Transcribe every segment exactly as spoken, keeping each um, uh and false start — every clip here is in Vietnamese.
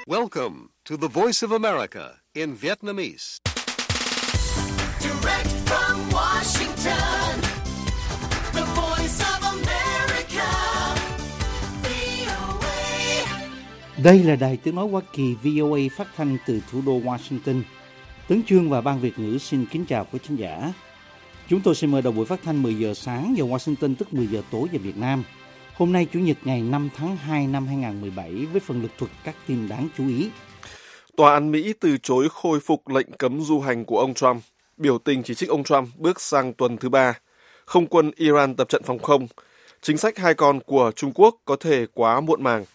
Welcome to the Voice of America in Vietnamese. Direct from Washington, the Voice of America, vê o a. Đây là Đài Tiếng nói Hoa Kỳ vê o a phát thanh từ thủ đô Washington. Tuấn Chương và Ban Việt ngữ xin kính chào quý khán giả. Chúng tôi xin mời đầu buổi phát thanh mười giờ sáng giờ Washington, tức mười giờ tối giờ Việt Nam. Hôm nay Chủ nhật ngày năm tháng hai năm hai nghìn không trăm mười bảy với phần lược thuật các tin đáng chú ý. Tòa án Mỹ từ chối khôi phục lệnh cấm du hành của ông Trump. Biểu tình chỉ trích ông Trump bước sang tuần thứ ba. Không quân Iran tập trận phòng không. Chính sách hai con của Trung Quốc có thể quá muộn màng.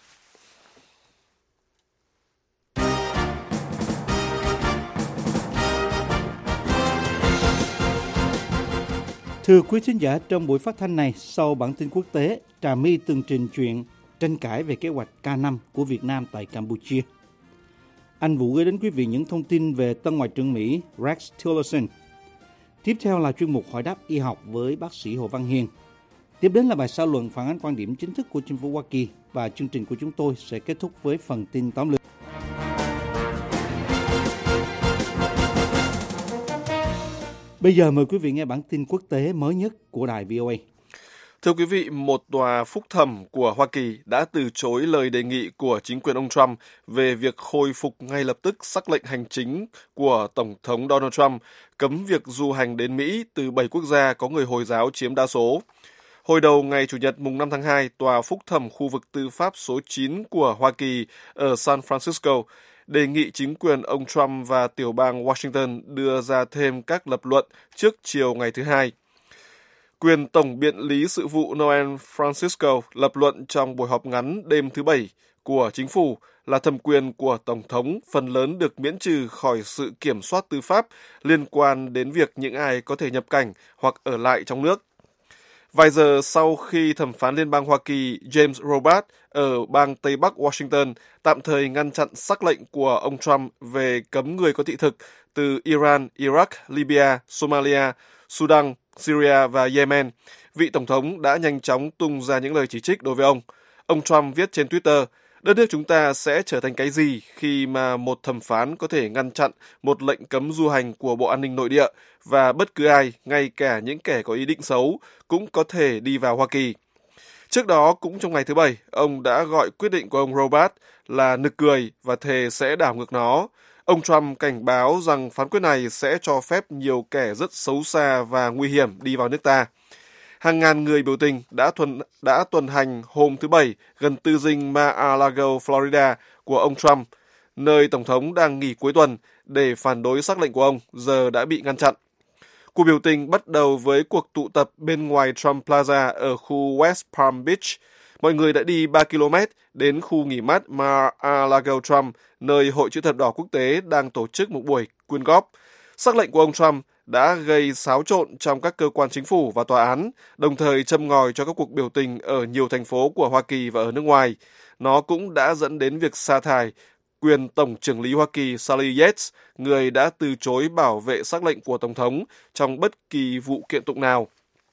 Thưa quý thính giả, trong buổi phát thanh này, sau bản tin quốc tế, Trà My tường trình chuyện tranh cãi về kế hoạch K năm của Việt Nam tại Campuchia. Anh Vũ gửi đến quý vị những thông tin về tân Ngoại trưởng Mỹ Rex Tillerson. Tiếp theo là chuyên mục hỏi đáp y học với bác sĩ Hồ Văn Hiền. Tiếp đến là bài xã luận phản ánh quan điểm chính thức của chính phủ Hoa Kỳ và chương trình của chúng tôi sẽ kết thúc với phần tin tóm lược. Bây giờ mời quý vị nghe bản tin quốc tế mới nhất của đài vê o a. Thưa quý vị, một tòa phúc thẩm của Hoa Kỳ đã từ chối lời đề nghị của chính quyền ông Trump về việc khôi phục ngay lập tức sắc lệnh hành chính của Tổng thống Donald Trump cấm việc du hành đến Mỹ từ bảy quốc gia có người Hồi giáo chiếm đa số. Hồi đầu ngày Chủ nhật mùng năm tháng hai, tòa phúc thẩm khu vực tư pháp số chín của Hoa Kỳ ở San Francisco đề nghị chính quyền ông Trump và tiểu bang Washington đưa ra thêm các lập luận trước chiều ngày thứ Hai. Quyền Tổng biện lý sự vụ Noel Francisco lập luận trong buổi họp ngắn đêm thứ Bảy của chính phủ là thẩm quyền của Tổng thống phần lớn được miễn trừ khỏi sự kiểm soát tư pháp liên quan đến việc những ai có thể nhập cảnh hoặc ở lại trong nước. Vài giờ sau khi thẩm phán liên bang Hoa Kỳ James Roberts ở bang Tây Bắc Washington tạm thời ngăn chặn sắc lệnh của ông Trump về cấm người có thị thực từ Iran, Iraq, Libya, Somalia, Sudan, Syria và Yemen, vị Tổng thống đã nhanh chóng tung ra những lời chỉ trích đối với ông. Ông Trump viết trên Twitter, đất nước chúng ta sẽ trở thành cái gì khi mà một thẩm phán có thể ngăn chặn một lệnh cấm du hành của Bộ An ninh Nội địa và bất cứ ai, ngay cả những kẻ có ý định xấu, cũng có thể đi vào Hoa Kỳ. Trước đó, cũng trong ngày thứ Bảy, ông đã gọi quyết định của ông Roberts là nực cười và thề sẽ đảo ngược nó. Ông Trump cảnh báo rằng phán quyết này sẽ cho phép nhiều kẻ rất xấu xa và nguy hiểm đi vào nước ta. Hàng ngàn người biểu tình đã, thuần, đã tuần hành hôm thứ Bảy gần tư dinh Mar-a-Lago, Florida của ông Trump, nơi Tổng thống đang nghỉ cuối tuần để phản đối sắc lệnh của ông, giờ đã bị ngăn chặn. Cuộc biểu tình bắt đầu với cuộc tụ tập bên ngoài Trump Plaza ở khu West Palm Beach. Mọi người đã đi ba ki lô mét đến khu nghỉ mát Mar-a-Lago Trump, nơi Hội Chữ thập đỏ quốc tế đang tổ chức một buổi quyên góp. Sắc lệnh của ông Trump đã gây xáo trộn trong các cơ quan chính phủ và tòa án, đồng thời châm ngòi cho các cuộc biểu tình ở nhiều thành phố của Hoa Kỳ và ở nước ngoài. Nó cũng đã dẫn đến việc sa thải quyền Tổng trưởng lý Hoa Kỳ Sally Yates, người đã từ chối bảo vệ sắc lệnh của Tổng thống trong bất kỳ vụ kiện tụng nào.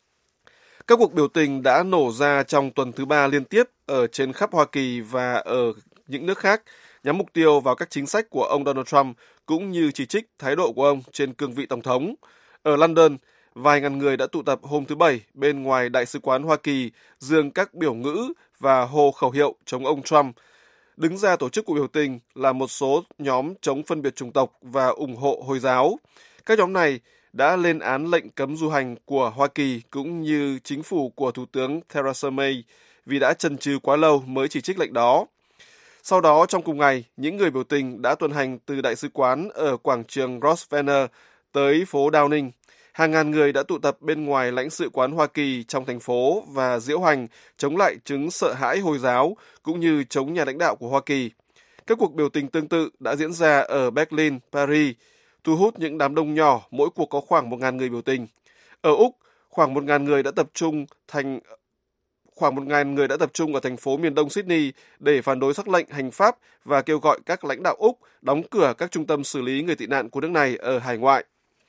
Các cuộc biểu tình đã nổ ra trong tuần thứ ba liên tiếp ở trên khắp Hoa Kỳ và ở những nước khác, nhắm mục tiêu vào các chính sách của ông Donald Trump cũng như chỉ trích thái độ của ông trên cương vị Tổng thống. Ở London, vài ngàn người đã tụ tập hôm thứ Bảy bên ngoài Đại sứ quán Hoa Kỳ, giương các biểu ngữ và hô khẩu hiệu chống ông Trump. Đứng ra tổ chức cuộc biểu tình là một số nhóm chống phân biệt chủng tộc và ủng hộ Hồi giáo. Các nhóm này đã lên án lệnh cấm du hành của Hoa Kỳ cũng như chính phủ của Thủ tướng Theresa May vì đã chần chừ quá lâu mới chỉ trích lệnh đó. Sau đó, trong cùng ngày, những người biểu tình đã tuần hành từ đại sứ quán ở quảng trường Grosvenor tới phố Downing. Hàng ngàn người đã tụ tập bên ngoài lãnh sự quán Hoa Kỳ trong thành phố và diễu hành chống lại chứng sợ hãi Hồi giáo cũng như chống nhà lãnh đạo của Hoa Kỳ. Các cuộc biểu tình tương tự đã diễn ra ở Berlin, Paris, thu hút những đám đông nhỏ, mỗi cuộc có khoảng một nghìn người biểu tình. Ở Úc, khoảng một nghìn người đã tập trung thành khoảng một nghìn người đã tập trung ở thành phố miền đông Sydney để phản đối sắc lệnh hành pháp và kêu gọi các lãnh đạo Úc đóng cửa các trung tâm xử lý người tị nạn của nước này ở hải ngoại.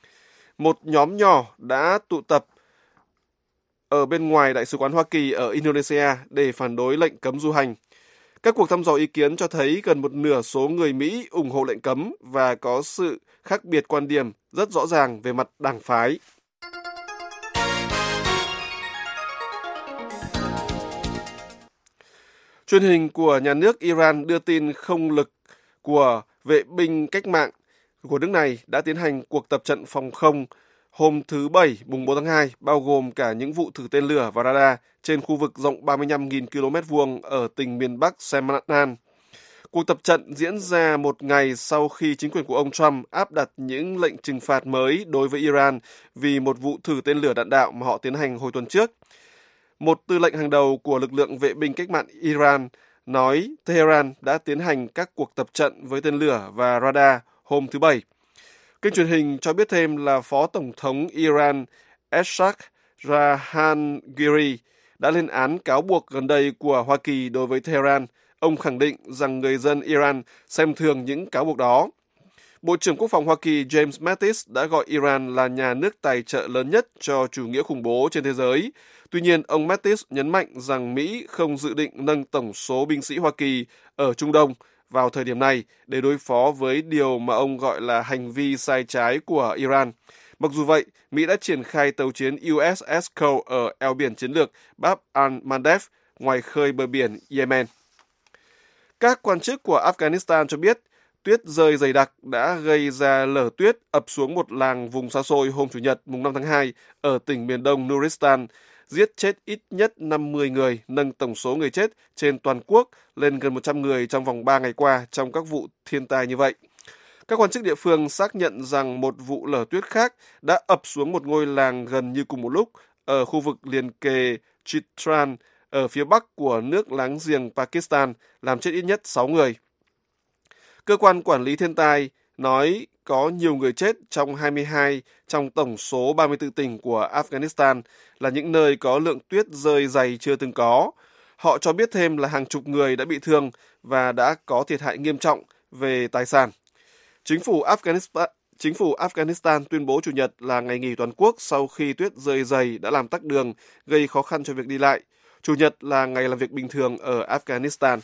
Một nhóm nhỏ đã tụ tập ở bên ngoài Đại sứ quán Hoa Kỳ ở Indonesia để phản đối lệnh cấm du hành. Các cuộc thăm dò ý kiến cho thấy gần một nửa số người Mỹ ủng hộ lệnh cấm và có sự khác biệt quan điểm rất rõ ràng về mặt đảng phái. Truyền hình của nhà nước Iran đưa tin không lực của vệ binh cách mạng của nước này đã tiến hành cuộc tập trận phòng không hôm thứ Bảy, mùng bốn tháng hai, bao gồm cả những vụ thử tên lửa và radar trên khu vực rộng ba mươi lăm nghìn ki lô mét vuông ở tỉnh miền Bắc Semnan. Cuộc tập trận diễn ra một ngày sau khi chính quyền của ông Trump áp đặt những lệnh trừng phạt mới đối với Iran vì một vụ thử tên lửa đạn đạo mà họ tiến hành hồi tuần trước. Một tư lệnh hàng đầu của lực lượng vệ binh cách mạng Iran nói Tehran đã tiến hành các cuộc tập trận với tên lửa và radar hôm thứ Bảy. Kênh truyền hình cho biết thêm là Phó Tổng thống Iran Eshaq Jahangiri đã lên án cáo buộc gần đây của Hoa Kỳ đối với Tehran. Ông khẳng định rằng người dân Iran xem thường những cáo buộc đó. Bộ trưởng Quốc phòng Hoa Kỳ James Mattis đã gọi Iran là nhà nước tài trợ lớn nhất cho chủ nghĩa khủng bố trên thế giới. Tuy nhiên, ông Mattis nhấn mạnh rằng Mỹ không dự định nâng tổng số binh sĩ Hoa Kỳ ở Trung Đông vào thời điểm này để đối phó với điều mà ông gọi là hành vi sai trái của Iran. Mặc dù vậy, Mỹ đã triển khai tàu chiến u ét ét Cole ở eo biển chiến lược Bab al-Mandeb ngoài khơi bờ biển Yemen. Các quan chức của Afghanistan cho biết tuyết rơi dày đặc đã gây ra lở tuyết ập xuống một làng vùng xa xôi hôm Chủ nhật mùng năm tháng hai ở tỉnh miền đông Nuristan, giết chết ít nhất năm mươi người, nâng tổng số người chết trên toàn quốc lên gần một trăm người trong vòng ba ngày qua trong các vụ thiên tai như vậy. Các quan chức địa phương xác nhận rằng một vụ lở tuyết khác đã ập xuống một ngôi làng gần như cùng một lúc ở khu vực liền kề Chitran ở phía bắc của nước láng giềng Pakistan, làm chết ít nhất sáu người. Cơ quan quản lý thiên tai nói có nhiều người chết trong hai mươi hai trong tổng số ba mươi tư tỉnh của Afghanistan là những nơi có lượng tuyết rơi dày chưa từng có. Họ cho biết thêm là hàng chục người đã bị thương và đã có thiệt hại nghiêm trọng về tài sản. Chính phủ Afghanistan, chính phủ Afghanistan tuyên bố Chủ nhật là ngày nghỉ toàn quốc sau khi tuyết rơi dày đã làm tắc đường, gây khó khăn cho việc đi lại. Chủ nhật là ngày làm việc bình thường ở Afghanistan.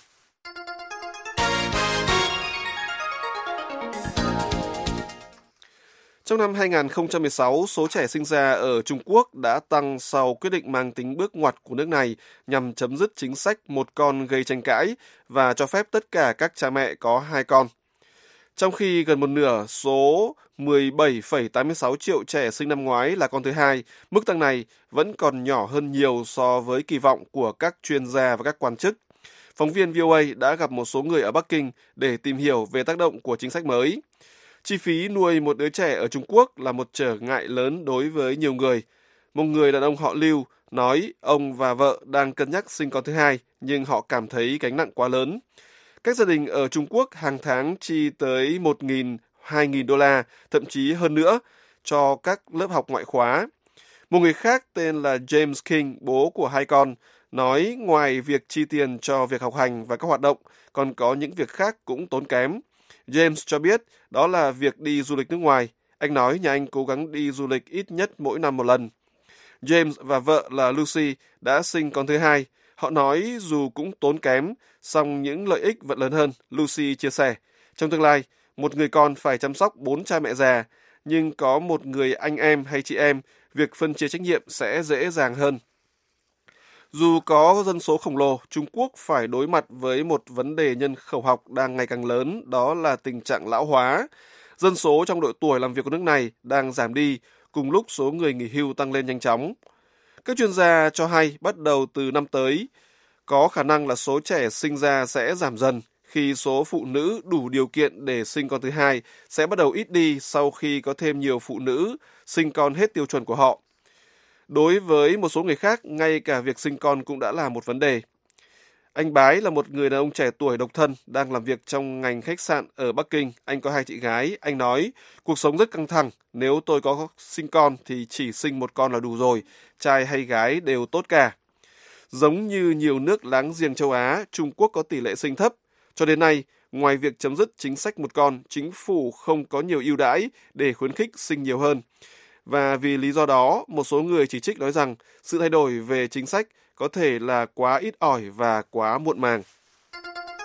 Trong năm hai không một sáu, số trẻ sinh ra ở Trung Quốc đã tăng sau quyết định mang tính bước ngoặt của nước này nhằm chấm dứt chính sách một con gây tranh cãi và cho phép tất cả các cha mẹ có hai con. Trong khi gần một nửa số mười bảy phẩy tám mươi sáu triệu trẻ sinh năm ngoái là con thứ hai, mức tăng này vẫn còn nhỏ hơn nhiều so với kỳ vọng của các chuyên gia và các quan chức. Phóng viên vê o a đã gặp một số người ở Bắc Kinh để tìm hiểu về tác động của chính sách mới. Chi phí nuôi một đứa trẻ ở Trung Quốc là một trở ngại lớn đối với nhiều người. Một người đàn ông họ Lưu nói ông và vợ đang cân nhắc sinh con thứ hai, nhưng họ cảm thấy gánh nặng quá lớn. Các gia đình ở Trung Quốc hàng tháng chi tới một nghìn, hai nghìn đô la, thậm chí hơn nữa, cho các lớp học ngoại khóa. Một người khác tên là James King, bố của hai con, nói ngoài việc chi tiền cho việc học hành và các hoạt động, còn có những việc khác cũng tốn kém. James cho biết đó là việc đi du lịch nước ngoài. Anh nói nhà anh cố gắng đi du lịch ít nhất mỗi năm một lần. James và vợ là Lucy đã sinh con thứ hai. Họ nói dù cũng tốn kém, song những lợi ích vẫn lớn hơn, Lucy chia sẻ. Trong tương lai, một người con phải chăm sóc bốn cha mẹ già, nhưng có một người anh em hay chị em, việc phân chia trách nhiệm sẽ dễ dàng hơn. Dù có dân số khổng lồ, Trung Quốc phải đối mặt với một vấn đề nhân khẩu học đang ngày càng lớn, đó là tình trạng lão hóa. Dân số trong độ tuổi làm việc của nước này đang giảm đi, cùng lúc số người nghỉ hưu tăng lên nhanh chóng. Các chuyên gia cho hay bắt đầu từ năm tới, có khả năng là số trẻ sinh ra sẽ giảm dần, khi số phụ nữ đủ điều kiện để sinh con thứ hai sẽ bắt đầu ít đi sau khi có thêm nhiều phụ nữ sinh con hết tiêu chuẩn của họ. Đối với một số người khác, ngay cả việc sinh con cũng đã là một vấn đề. Anh Bái là một người đàn ông trẻ tuổi độc thân, đang làm việc trong ngành khách sạn ở Bắc Kinh. Anh có hai chị gái. Anh nói, cuộc sống rất căng thẳng. Nếu tôi có sinh con thì chỉ sinh một con là đủ rồi. Trai hay gái đều tốt cả. Giống như nhiều nước láng giềng châu Á, Trung Quốc có tỷ lệ sinh thấp. Cho đến nay, ngoài việc chấm dứt chính sách một con, chính phủ không có nhiều ưu đãi để khuyến khích sinh nhiều hơn. Và vì lý do đó, một số người chỉ trích nói rằng sự thay đổi về chính sách có thể là quá ít ỏi và quá muộn màng.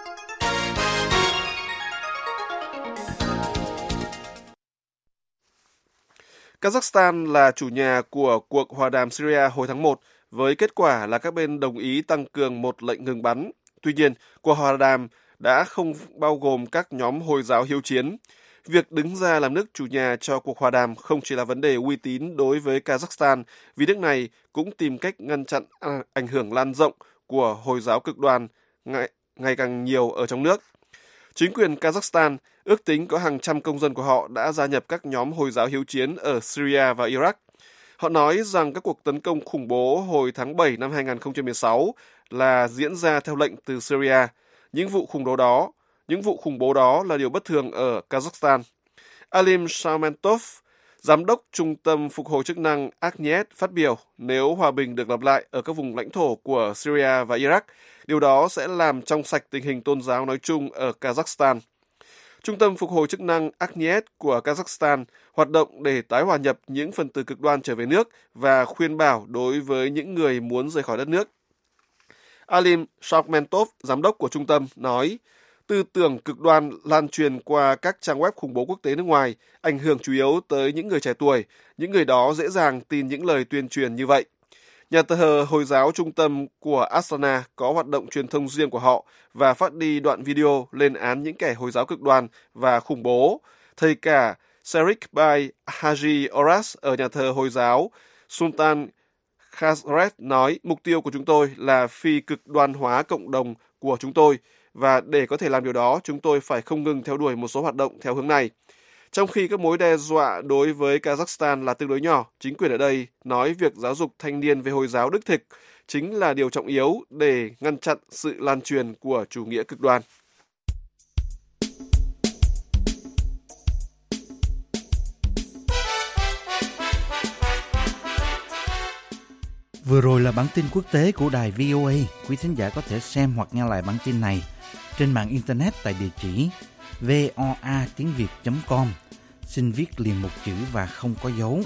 Kazakhstan là chủ nhà của cuộc hòa đàm Syria hồi tháng một, với kết quả là các bên đồng ý tăng cường một lệnh ngừng bắn. Tuy nhiên, cuộc hòa đàm đã không bao gồm các nhóm Hồi giáo hiếu chiến. Việc đứng ra làm nước chủ nhà cho cuộc hòa đàm không chỉ là vấn đề uy tín đối với Kazakhstan, vì nước này cũng tìm cách ngăn chặn ảnh hưởng lan rộng của Hồi giáo cực đoan ngày, ngày càng nhiều ở trong nước. Chính quyền Kazakhstan ước tính có hàng trăm công dân của họ đã gia nhập các nhóm Hồi giáo hiếu chiến ở Syria và Iraq. Họ nói rằng các cuộc tấn công khủng bố hồi tháng bảy năm hai không một sáu là diễn ra theo lệnh từ Syria. Những vụ khủng bố đó, những vụ khủng bố đó là điều bất thường ở Kazakhstan. Alim Shamentov, giám đốc Trung tâm Phục hồi chức năng Akhniyet phát biểu, nếu hòa bình được lập lại ở các vùng lãnh thổ của Syria và Iraq, điều đó sẽ làm trong sạch tình hình tôn giáo nói chung ở Kazakhstan. Trung tâm Phục hồi chức năng Akhniyet của Kazakhstan hoạt động để tái hòa nhập những phần tử cực đoan trở về nước và khuyên bảo đối với những người muốn rời khỏi đất nước. Alim Shamentov, giám đốc của trung tâm, nói, tư tưởng cực đoan lan truyền qua các trang web khủng bố quốc tế nước ngoài, ảnh hưởng chủ yếu tới những người trẻ tuổi. Những người đó dễ dàng tin những lời tuyên truyền như vậy. Nhà thờ Hồi giáo trung tâm của Astana có hoạt động truyền thông riêng của họ và phát đi đoạn video lên án những kẻ Hồi giáo cực đoan và khủng bố. Thầy cả Sherik Bay Haji Oras ở nhà thờ Hồi giáo Sultan Khazret nói, mục tiêu của chúng tôi là phi cực đoan hóa cộng đồng của chúng tôi, và để có thể làm điều đó, chúng tôi phải không ngừng theo đuổi một số hoạt động theo hướng này. Trong khi các mối đe dọa đối với Kazakhstan là tương đối nhỏ, chính quyền ở đây nói việc giáo dục thanh niên về Hồi giáo đích thực chính là điều trọng yếu để ngăn chặn sự lan truyền của chủ nghĩa cực đoan. Vừa rồi là bản tin quốc tế của đài vê o a. Quý thính giả có thể xem hoặc nghe lại bản tin này trên mạng Internet tại địa chỉ voa tiếng việt chấm com. Xin viết liền một chữ và không có dấu.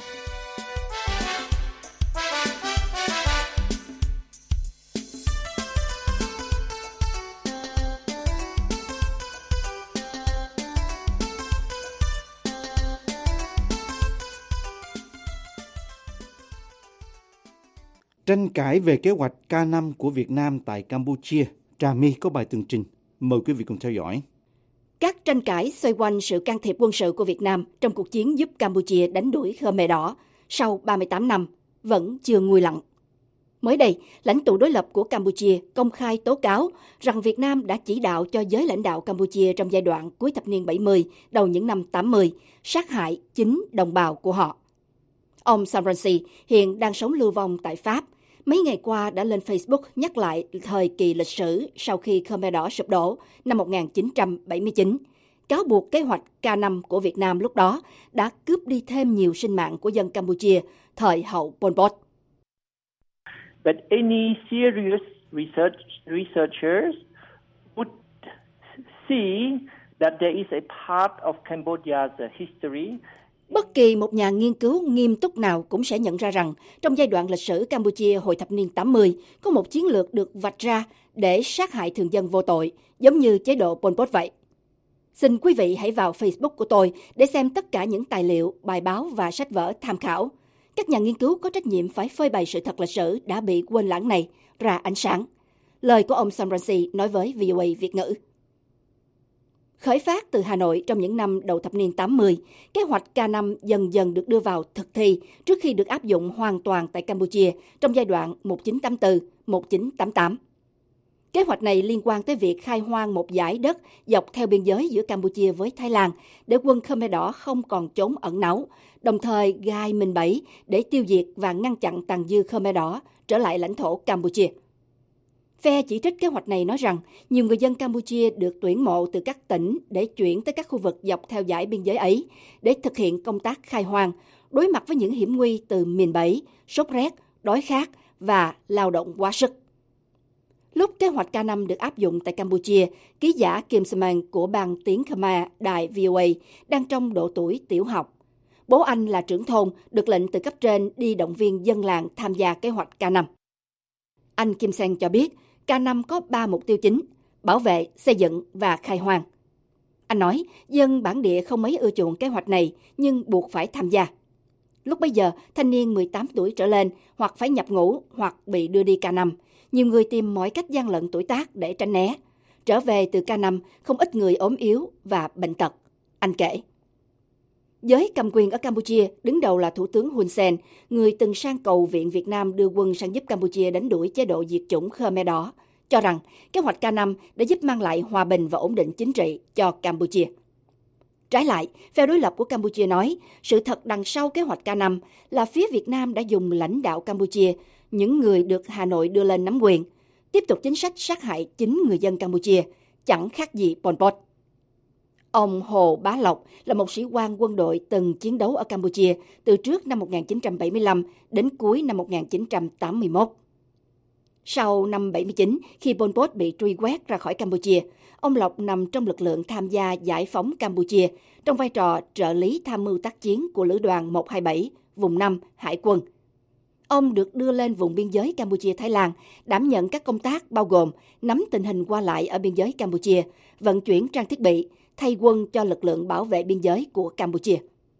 Tranh cãi về kế hoạch K năm của Việt Nam tại Campuchia. Trà My có bài tường trình. Mời quý vị cùng theo dõi. Các tranh cãi xoay quanh sự can thiệp quân sự của Việt Nam trong cuộc chiến giúp Campuchia đánh đuổi Khmer Đỏ sau ba mươi tám năm vẫn chưa nguôi lặng. Mới đây, lãnh tụ đối lập của Campuchia công khai tố cáo rằng Việt Nam đã chỉ đạo cho giới lãnh đạo Campuchia trong giai đoạn cuối thập niên bảy mươi, đầu những năm tám mươi, sát hại chính đồng bào của họ. Ông Sam Rainsy hiện đang sống lưu vong tại Pháp. Mấy ngày qua đã lên Facebook nhắc lại thời kỳ lịch sử sau khi Khmer Đỏ sụp đổ năm một nghìn chín trăm bảy mươi chín, cáo buộc kế hoạch K năm của Việt Nam lúc đó đã cướp đi thêm nhiều sinh mạng của dân Campuchia thời hậu Pol Pot. But any serious research, researchers would see that there is a part of Cambodia's history. Bất kỳ một nhà nghiên cứu nghiêm túc nào cũng sẽ nhận ra rằng trong giai đoạn lịch sử Campuchia hồi thập niên tám mươi, có một chiến lược được vạch ra để sát hại thường dân vô tội, giống như chế độ Pol Pot vậy. Xin quý vị hãy vào Facebook của tôi để xem tất cả những tài liệu, bài báo và sách vở tham khảo. Các nhà nghiên cứu có trách nhiệm phải phơi bày sự thật lịch sử đã bị quên lãng này ra ánh sáng. Lời của ông Sam Rainsy nói với vê o a Việt ngữ. Khởi phát từ Hà Nội trong những năm đầu thập niên tám mươi, kế hoạch K năm dần dần được đưa vào thực thi trước khi được áp dụng hoàn toàn tại Campuchia trong giai đoạn một nghìn chín trăm tám mươi tư đến một nghìn chín trăm tám mươi tám. Kế hoạch này liên quan tới việc khai hoang một dải đất dọc theo biên giới giữa Campuchia với Thái Lan để quân Khmer Đỏ không còn trốn ẩn náu, đồng thời gai mìn bẫy để tiêu diệt và ngăn chặn tàn dư Khmer Đỏ trở lại lãnh thổ Campuchia. Phe chỉ trích kế hoạch này nói rằng nhiều người dân Campuchia được tuyển mộ từ các tỉnh để chuyển tới các khu vực dọc theo dải biên giới ấy để thực hiện công tác khai hoang, đối mặt với những hiểm nguy từ mìn bẫy, sốt rét, đói khát và lao động quá sức. Lúc kế hoạch K năm được áp dụng tại Campuchia, ký giả Kim Seman của Ban Tiếng Khmer đài vê o a đang trong độ tuổi tiểu học. Bố anh là trưởng thôn, được lệnh từ cấp trên đi động viên dân làng tham gia kế hoạch K năm. Anh Kim Sen cho biết, K năm có ba mục tiêu chính: bảo vệ, xây dựng và khai hoang. Anh nói, dân bản địa không mấy ưa chuộng kế hoạch này, nhưng buộc phải tham gia. Lúc bấy giờ, thanh niên mười tám tuổi trở lên hoặc phải nhập ngũ hoặc bị đưa đi K năm. Nhiều người tìm mọi cách gian lận tuổi tác để tránh né. Trở về từ K năm, không ít người ốm yếu và bệnh tật. Anh kể. Giới cầm quyền ở Campuchia, đứng đầu là Thủ tướng Hun Sen, người từng sang cầu viện Việt Nam đưa quân sang giúp Campuchia đánh đuổi chế độ diệt chủng Khmer Đỏ, cho rằng kế hoạch K năm đã giúp mang lại hòa bình và ổn định chính trị cho Campuchia. Trái lại, phe đối lập của Campuchia nói, sự thật đằng sau kế hoạch K năm là phía Việt Nam đã dùng lãnh đạo Campuchia, những người được Hà Nội đưa lên nắm quyền, tiếp tục chính sách sát hại chính người dân Campuchia, chẳng khác gì Pol Pot. Ông Hồ Bá Lộc là một sĩ quan quân đội từng chiến đấu ở Campuchia từ trước năm một nghìn chín trăm bảy mươi lăm đến cuối năm một nghìn chín trăm tám mươi mốt. Sau năm bảy mươi chín, khi Pol Pot bị truy quét ra khỏi Campuchia, ông Lộc nằm trong lực lượng tham gia giải phóng Campuchia trong vai trò trợ lý tham mưu tác chiến của Lữ đoàn một hai bảy, vùng năm, Hải quân. Ông được đưa lên vùng biên giới Campuchia-Thái Lan, đảm nhận các công tác bao gồm nắm tình hình qua lại ở biên giới Campuchia, vận chuyển trang thiết bị, thay quân cho lực lượng bảo vệ biên giới của Campuchia.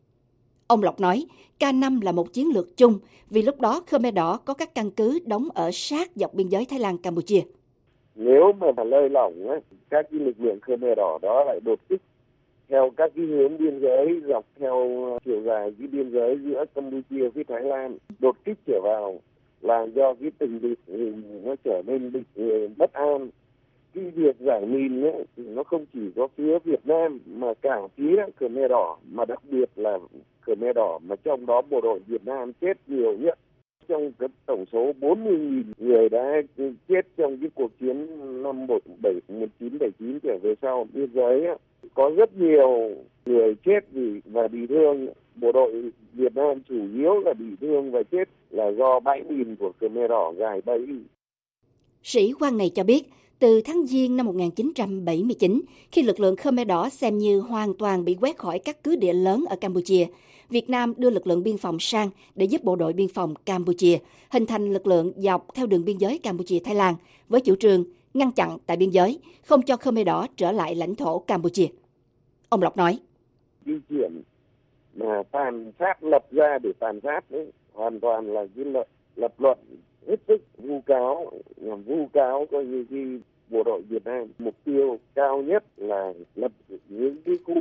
Ông Lộc nói, K năm là một chiến lược chung vì lúc đó Khmer Đỏ có các căn cứ đóng ở sát dọc biên giới Thái Lan-Campuchia. Nếu mà lơi lỏng, ấy, các cái lực lượng Khmer Đỏ đó lại đột kích theo các cái hướng biên giới dọc theo chiều dài cái biên giới giữa Campuchia với Thái Lan, đột kích trở vào làm cho cái tình hình nó trở nên bất an. Cái việc giải mìn ấy, thì nó không chỉ có phía Việt Nam mà cả phía Khmer Đỏ, mà đặc biệt là Khmer Đỏ, mà trong đó bộ đội Việt Nam chết nhiều nhất. Trong cái tổng số bốn mươi nghìn người đã chết trong cái cuộc chiến năm một nghìn chín trăm bảy mươi chín trở về sau biên giới ấy, có rất nhiều người chết vì và bị thương. Bộ đội Việt Nam chủ yếu là bị thương và chết là do bãi mìn của Khmer Đỏ gài bẫy. Sĩ quan này cho biết, từ tháng Giêng năm một nghìn chín trăm bảy mươi chín, khi lực lượng Khmer Đỏ xem như hoàn toàn bị quét khỏi các cứ địa lớn ở Campuchia, Việt Nam đưa lực lượng biên phòng sang để giúp bộ đội biên phòng Campuchia hình thành lực lượng dọc theo đường biên giới Campuchia-Thái Lan với chủ trương ngăn chặn tại biên giới, không cho Khmer Đỏ trở lại lãnh thổ Campuchia. Ông Lộc nói, Di chuyển mà tàn sát lập ra để tàn sát ấy, hoàn toàn là cái lập, lập luận hết sức vu cáo, nhằm vu cáo coi như cái bộ đội Việt Nam. Mục tiêu cao nhất là lập những cái khu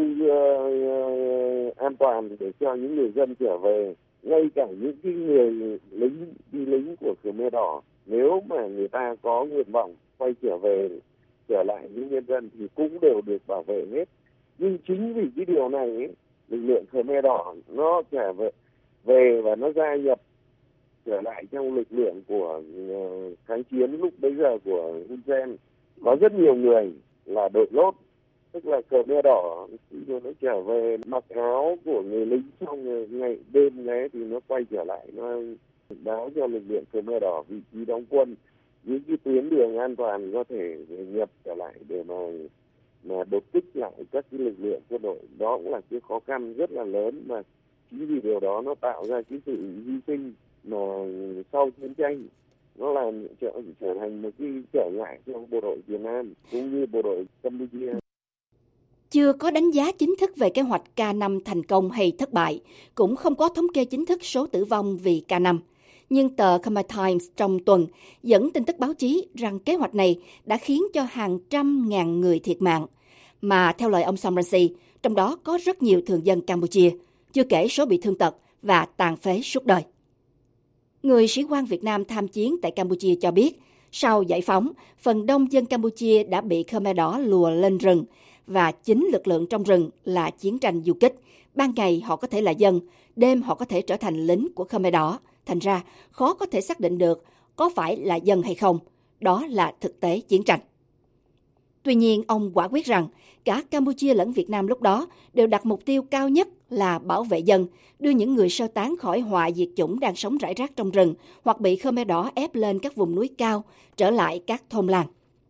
uh, an toàn để cho những người dân trở về, ngay cả những cái người lính đi lính của Khmer Đỏ, nếu mà người ta có nguyện vọng quay trở về trở lại với nhân dân thì cũng đều được bảo vệ hết. Nhưng chính vì cái điều này ấy, lực lượng Khmer Đỏ nó trở về, về và nó gia nhập trở lại trong lực lượng của uh, kháng chiến lúc bấy giờ của Hun Sen. Có rất nhiều người là đội lốt, tức là Khmer Đỏ khi nó trở về mặc áo của người lính xong ngày đêm đấy thì nó quay trở lại, nó báo cho lực lượng Khmer Đỏ vị trí đóng quân, những cái tuyến đường an toàn có thể nhập trở lại để mà mà đột kích lại các cái lực lượng quân đội. Đó cũng là cái khó khăn rất là lớn, mà chính vì điều đó nó tạo ra cái sự hy sinh mà sau chiến tranh nó làm trở, trở thành một cái trở ngại cho bộ đội Việt Nam cũng như bộ đội Campuchia. Chưa có đánh giá chính thức về kế hoạch K năm thành công hay thất bại, cũng không có thống kê chính thức số tử vong vì K năm. Nhưng tờ Khmer Times trong tuần dẫn tin tức báo chí rằng kế hoạch này đã khiến cho hàng trăm ngàn người thiệt mạng, mà theo lời ông Somransi, trong đó có rất nhiều thường dân Campuchia, chưa kể số bị thương tật và tàn phế suốt đời. Người sĩ quan Việt Nam tham chiến tại Campuchia cho biết, sau giải phóng, phần đông dân Campuchia đã bị Khmer Đỏ lùa lên rừng, và chính lực lượng trong rừng là chiến tranh du kích. Ban ngày họ có thể là dân, đêm họ có thể trở thành lính của Khmer Đỏ. Thành ra, khó có thể xác định được có phải là dân hay không. Đó là thực tế chiến tranh. Tuy nhiên, ông quả quyết rằng cả Campuchia lẫn Việt Nam lúc đó đều đặt mục tiêu cao nhất là bảo vệ dân, đưa những người sơ tán khỏi họa diệt chủng đang sống rải rác trong rừng hoặc bị Khmer Đỏ ép lên các vùng núi cao, trở lại các thôn làng.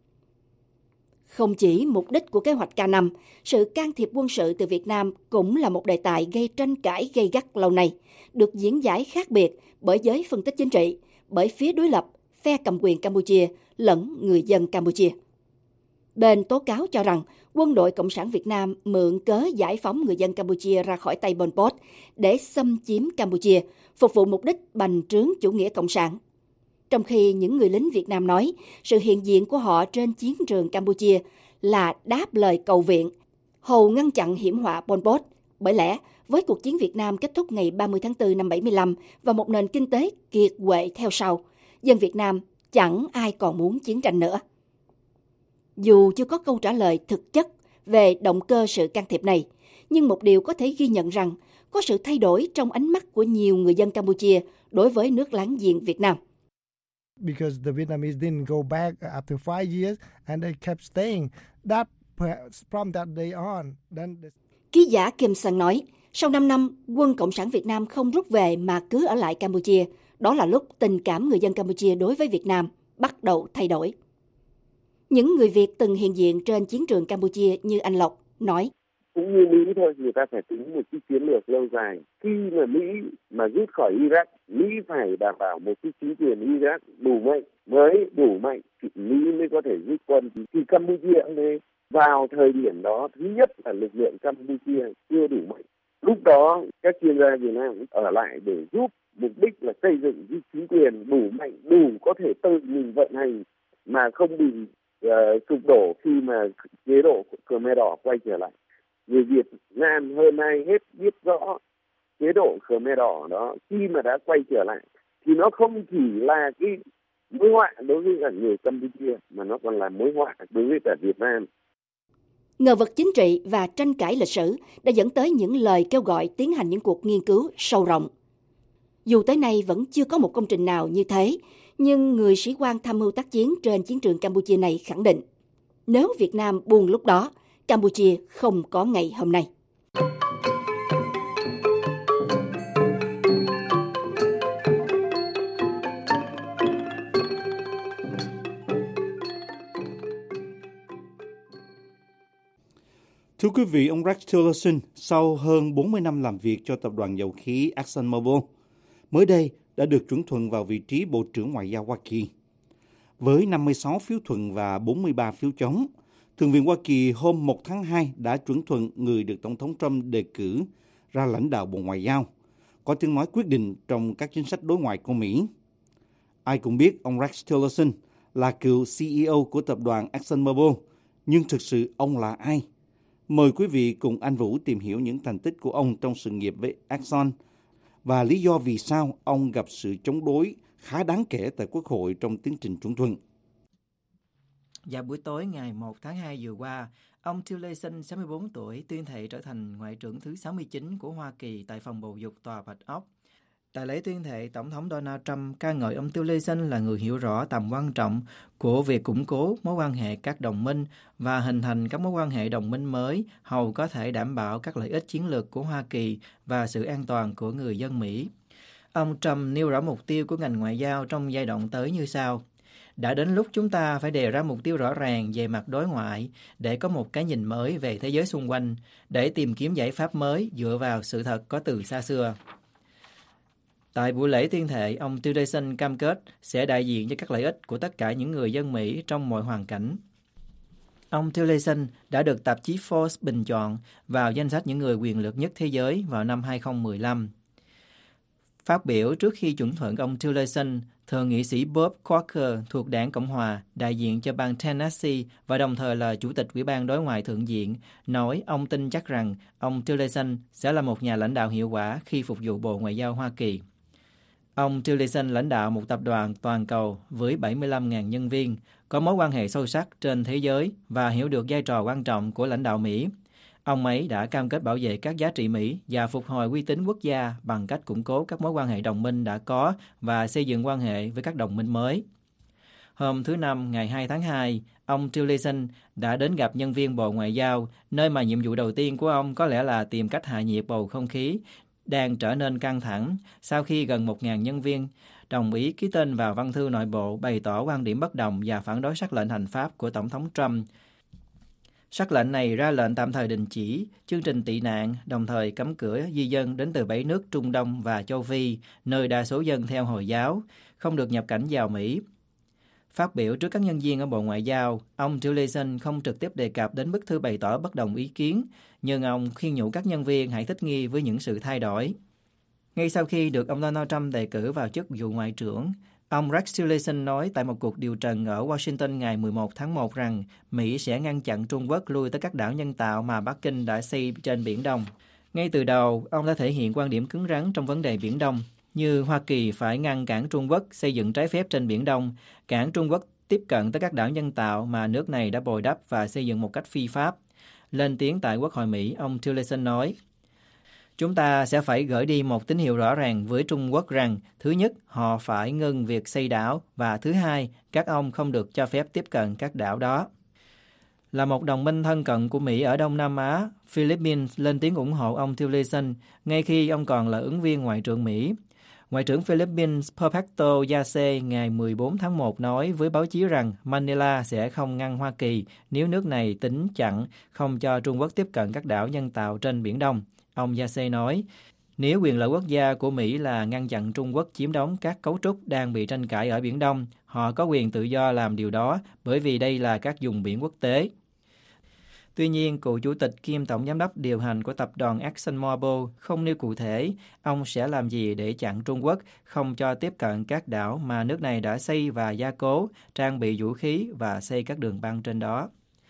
Không chỉ mục đích của kế hoạch K năm, sự can thiệp quân sự từ Việt Nam cũng là một đề tài gây tranh cãi gay gắt lâu nay, được diễn giải khác biệt bởi giới phân tích chính trị, bởi phía đối lập, phe cầm quyền Campuchia lẫn người dân Campuchia. Bên tố cáo cho rằng quân đội Cộng sản Việt Nam mượn cớ giải phóng người dân Campuchia ra khỏi tay Pol Pot để xâm chiếm Campuchia, phục vụ mục đích bành trướng chủ nghĩa cộng sản. Trong khi những người lính Việt Nam nói sự hiện diện của họ trên chiến trường Campuchia là đáp lời cầu viện, hầu ngăn chặn hiểm họa Pol Pot. Bởi lẽ, với cuộc chiến Việt Nam kết thúc ngày ba mươi tháng tư năm bảy mươi lăm và một nền kinh tế kiệt quệ theo sau, dân Việt Nam chẳng ai còn muốn chiến tranh nữa. Dù chưa có câu trả lời thực chất về động cơ sự can thiệp này, nhưng một điều có thể ghi nhận rằng có sự thay đổi trong ánh mắt của nhiều người dân Campuchia đối với nước láng giềng Việt Nam. Because the Vietnamese didn't go back after five years and they kept staying. That from that day on, then the... Ký giả Kim Sang nói, sau năm năm, quân Cộng sản Việt Nam không rút về mà cứ ở lại Campuchia. Đó là lúc tình cảm người dân Campuchia đối với Việt Nam bắt đầu thay đổi. Những người Việt từng hiện diện trên chiến trường Campuchia như anh Lộc nói, cũng như Mỹ thôi, người ta phải tính một cái chiến lược lâu dài. Khi mà Mỹ mà rút khỏi Iraq, Mỹ phải đảm bảo một cái chính quyền Iraq đủ mạnh, mới đủ mạnh thì Mỹ mới có thể rút quân. Thì Campuchia này, vào thời điểm đó, thứ nhất là lực lượng Campuchia chưa đủ mạnh. Lúc đó các chuyên gia Việt Nam ở lại để giúp, mục đích là xây dựng cái chính quyền đủ mạnh, đủ có thể tự mình vận hành mà không bị uh, sụp đổ khi mà chế độ Khmer Đỏ quay trở lại. Người Việt Nam hơn ai hết biết rõ chế độ Khmer Đỏ đó khi mà đã quay trở lại thì nó không chỉ là cái mối họa đối với cả người Campuchia mà nó còn là mối họa đối với cả Việt Nam. Ngờ vực chính trị và tranh cãi lịch sử đã dẫn tới những lời kêu gọi tiến hành những cuộc nghiên cứu sâu rộng. Dù tới nay vẫn chưa có một công trình nào như thế, nhưng người sĩ quan tham mưu tác chiến trên chiến trường Campuchia này khẳng định, nếu Việt Nam buông lúc đó, Campuchia không có ngày hôm nay. Thưa quý vị, ông Rex Tillerson sau hơn bốn mươi năm làm việc cho tập đoàn dầu khí ExxonMobil, mới đây đã được chuẩn thuận vào vị trí Bộ trưởng Ngoại giao Hoa Kỳ. Với năm mươi sáu phiếu thuận và bốn mươi ba phiếu chống, Thượng viện Hoa Kỳ hôm một tháng hai đã chuẩn thuận người được Tổng thống Trump đề cử ra lãnh đạo Bộ Ngoại giao, có tiếng nói quyết định trong các chính sách đối ngoại của Mỹ. Ai cũng biết ông Rex Tillerson là cựu xê e ô của tập đoàn ExxonMobil, nhưng thực sự ông là ai? Mời quý vị cùng anh Vũ tìm hiểu những thành tích của ông trong sự nghiệp với Exxon và lý do vì sao ông gặp sự chống đối khá đáng kể tại Quốc hội trong tiến trình chuẩn thuận. Vào buổi tối ngày một tháng hai vừa qua, ông Tillerson, sáu mươi bốn tuổi, tuyên thệ trở thành Ngoại trưởng thứ sáu mươi chín của Hoa Kỳ tại phòng bầu dục Tòa Bạch Ốc. Tại lễ tuyên thệ, Tổng thống Donald Trump ca ngợi ông Tillerson là người hiểu rõ tầm quan trọng của việc củng cố mối quan hệ các đồng minh và hình thành các mối quan hệ đồng minh mới hầu có thể đảm bảo các lợi ích chiến lược của Hoa Kỳ và sự an toàn của người dân Mỹ. Ông Trump nêu rõ mục tiêu của ngành ngoại giao trong giai đoạn tới như sau. Đã đến lúc chúng ta phải đề ra mục tiêu rõ ràng về mặt đối ngoại để có một cái nhìn mới về thế giới xung quanh, để tìm kiếm giải pháp mới dựa vào sự thật có từ xa xưa. Tại buổi lễ tuyên thệ, ông Tillerson cam kết sẽ đại diện cho các lợi ích của tất cả những người dân Mỹ trong mọi hoàn cảnh. Ông Tillerson đã được tạp chí Forbes bình chọn vào danh sách những người quyền lực nhất thế giới vào năm hai không một lăm. Phát biểu trước khi chuẩn thuận ông Tillerson, Thượng nghị sĩ Bob Corker thuộc đảng Cộng hòa, đại diện cho bang Tennessee và đồng thời là Chủ tịch Ủy ban Đối ngoại Thượng viện, nói ông tin chắc rằng ông Tillerson sẽ là một nhà lãnh đạo hiệu quả khi phục vụ Bộ Ngoại giao Hoa Kỳ. Ông Tillerson lãnh đạo một tập đoàn toàn cầu với bảy mươi lăm nghìn nhân viên, có mối quan hệ sâu sắc trên thế giới và hiểu được vai trò quan trọng của lãnh đạo Mỹ. Ông ấy đã cam kết bảo vệ các giá trị Mỹ và phục hồi uy tín quốc gia bằng cách củng cố các mối quan hệ đồng minh đã có và xây dựng quan hệ với các đồng minh mới. Hôm thứ Năm, ngày hai tháng hai, ông Tillerson đã đến gặp nhân viên Bộ Ngoại giao, nơi mà nhiệm vụ đầu tiên của ông có lẽ là tìm cách hạ nhiệt bầu không khí đang trở nên căng thẳng sau khi gần một nghìn nhân viên đồng ý ký tên vào văn thư nội bộ bày tỏ quan điểm bất đồng và phản đối sắc lệnh hành pháp của Tổng thống Trump. Sắc lệnh này ra lệnh tạm thời đình chỉ chương trình tị nạn, đồng thời cấm cửa di dân đến từ bảy nước Trung Đông và châu Phi, nơi đa số dân theo Hồi giáo, không được nhập cảnh vào Mỹ. Phát biểu trước các nhân viên ở Bộ Ngoại giao, ông Tillerson không trực tiếp đề cập đến bức thư bày tỏ bất đồng ý kiến, nhưng ông khuyên nhủ các nhân viên hãy thích nghi với những sự thay đổi. Ngay sau khi được ông Donald Trump đề cử vào chức vụ Ngoại trưởng, ông Rex Tillerson nói tại một cuộc điều trần ở Washington ngày mười một tháng một rằng Mỹ sẽ ngăn chặn Trung Quốc lui tới các đảo nhân tạo mà Bắc Kinh đã xây trên Biển Đông. Ngay từ đầu, ông đã thể hiện quan điểm cứng rắn trong vấn đề Biển Đông, như Hoa Kỳ phải ngăn cản Trung Quốc xây dựng trái phép trên Biển Đông, cản Trung Quốc tiếp cận tới các đảo nhân tạo mà nước này đã bồi đắp và xây dựng một cách phi pháp. Lên tiếng tại Quốc hội Mỹ, ông Tillerson nói, chúng ta sẽ phải gửi đi một tín hiệu rõ ràng với Trung Quốc rằng, thứ nhất, họ phải ngừng việc xây đảo, và thứ hai, các ông không được cho phép tiếp cận các đảo đó. Là một đồng minh thân cận của Mỹ ở Đông Nam Á, Philippines lên tiếng ủng hộ ông Tillerson ngay khi ông còn là ứng viên Ngoại trưởng Mỹ. Ngoại trưởng Philippines Puerto Yase ngày mười bốn tháng một nói với báo chí rằng Manila sẽ không ngăn Hoa Kỳ nếu nước này tính chặn không cho Trung Quốc tiếp cận các đảo nhân tạo trên Biển Đông. Ông Yase nói, nếu quyền lợi quốc gia của Mỹ là ngăn chặn Trung Quốc chiếm đóng các cấu trúc đang bị tranh cãi ở Biển Đông, họ có quyền tự do làm điều đó bởi vì đây là các vùng biển quốc tế. Tuy nhiên, cựu chủ tịch kiêm tổng giám đốc điều hành của tập đoàn ExxonMobil không nêu cụ thể ông sẽ làm gì để chặn Trung Quốc không cho tiếp cận các đảo mà nước này đã xây và gia cố, trang bị vũ khí và xây các đường băng trên đó.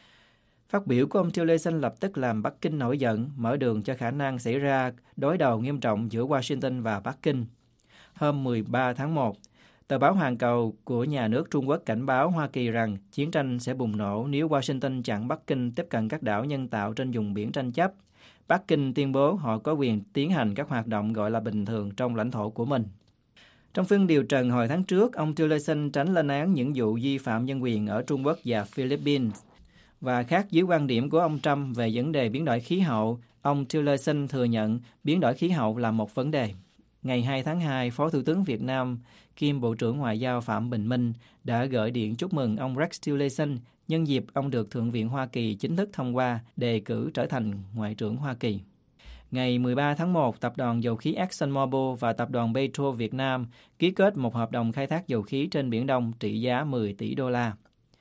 Phát biểu của ông Tillerson lập tức làm Bắc Kinh nổi giận, mở đường cho khả năng xảy ra đối đầu nghiêm trọng giữa Washington và Bắc Kinh. Hôm mười ba tháng một, tờ báo Hoàn Cầu của nhà nước Trung Quốc cảnh báo Hoa Kỳ rằng chiến tranh sẽ bùng nổ nếu Washington chặn Bắc Kinh tiếp cận các đảo nhân tạo trên vùng biển tranh chấp. Bắc Kinh tuyên bố họ có quyền tiến hành các hoạt động gọi là bình thường trong lãnh thổ của mình. Trong phiên điều trần hồi tháng trước, ông Tillerson tránh lên án những vụ vi phạm nhân quyền ở Trung Quốc và Philippines. Và khác với quan điểm của ông Trump về vấn đề biến đổi khí hậu, ông Tillerson thừa nhận biến đổi khí hậu là một vấn đề. Ngày hai tháng hai, Phó Thủ tướng Việt Nam kiêm Bộ trưởng Ngoại giao Phạm Bình Minh đã gửi điện chúc mừng ông Rex Tillerson nhân dịp ông được Thượng viện Hoa Kỳ chính thức thông qua đề cử trở thành Ngoại trưởng Hoa Kỳ. Ngày mười ba tháng một, Tập đoàn Dầu khí ExxonMobil và Tập đoàn Petro Việt Nam ký kết một hợp đồng khai thác dầu khí trên Biển Đông trị giá mười tỷ đô la.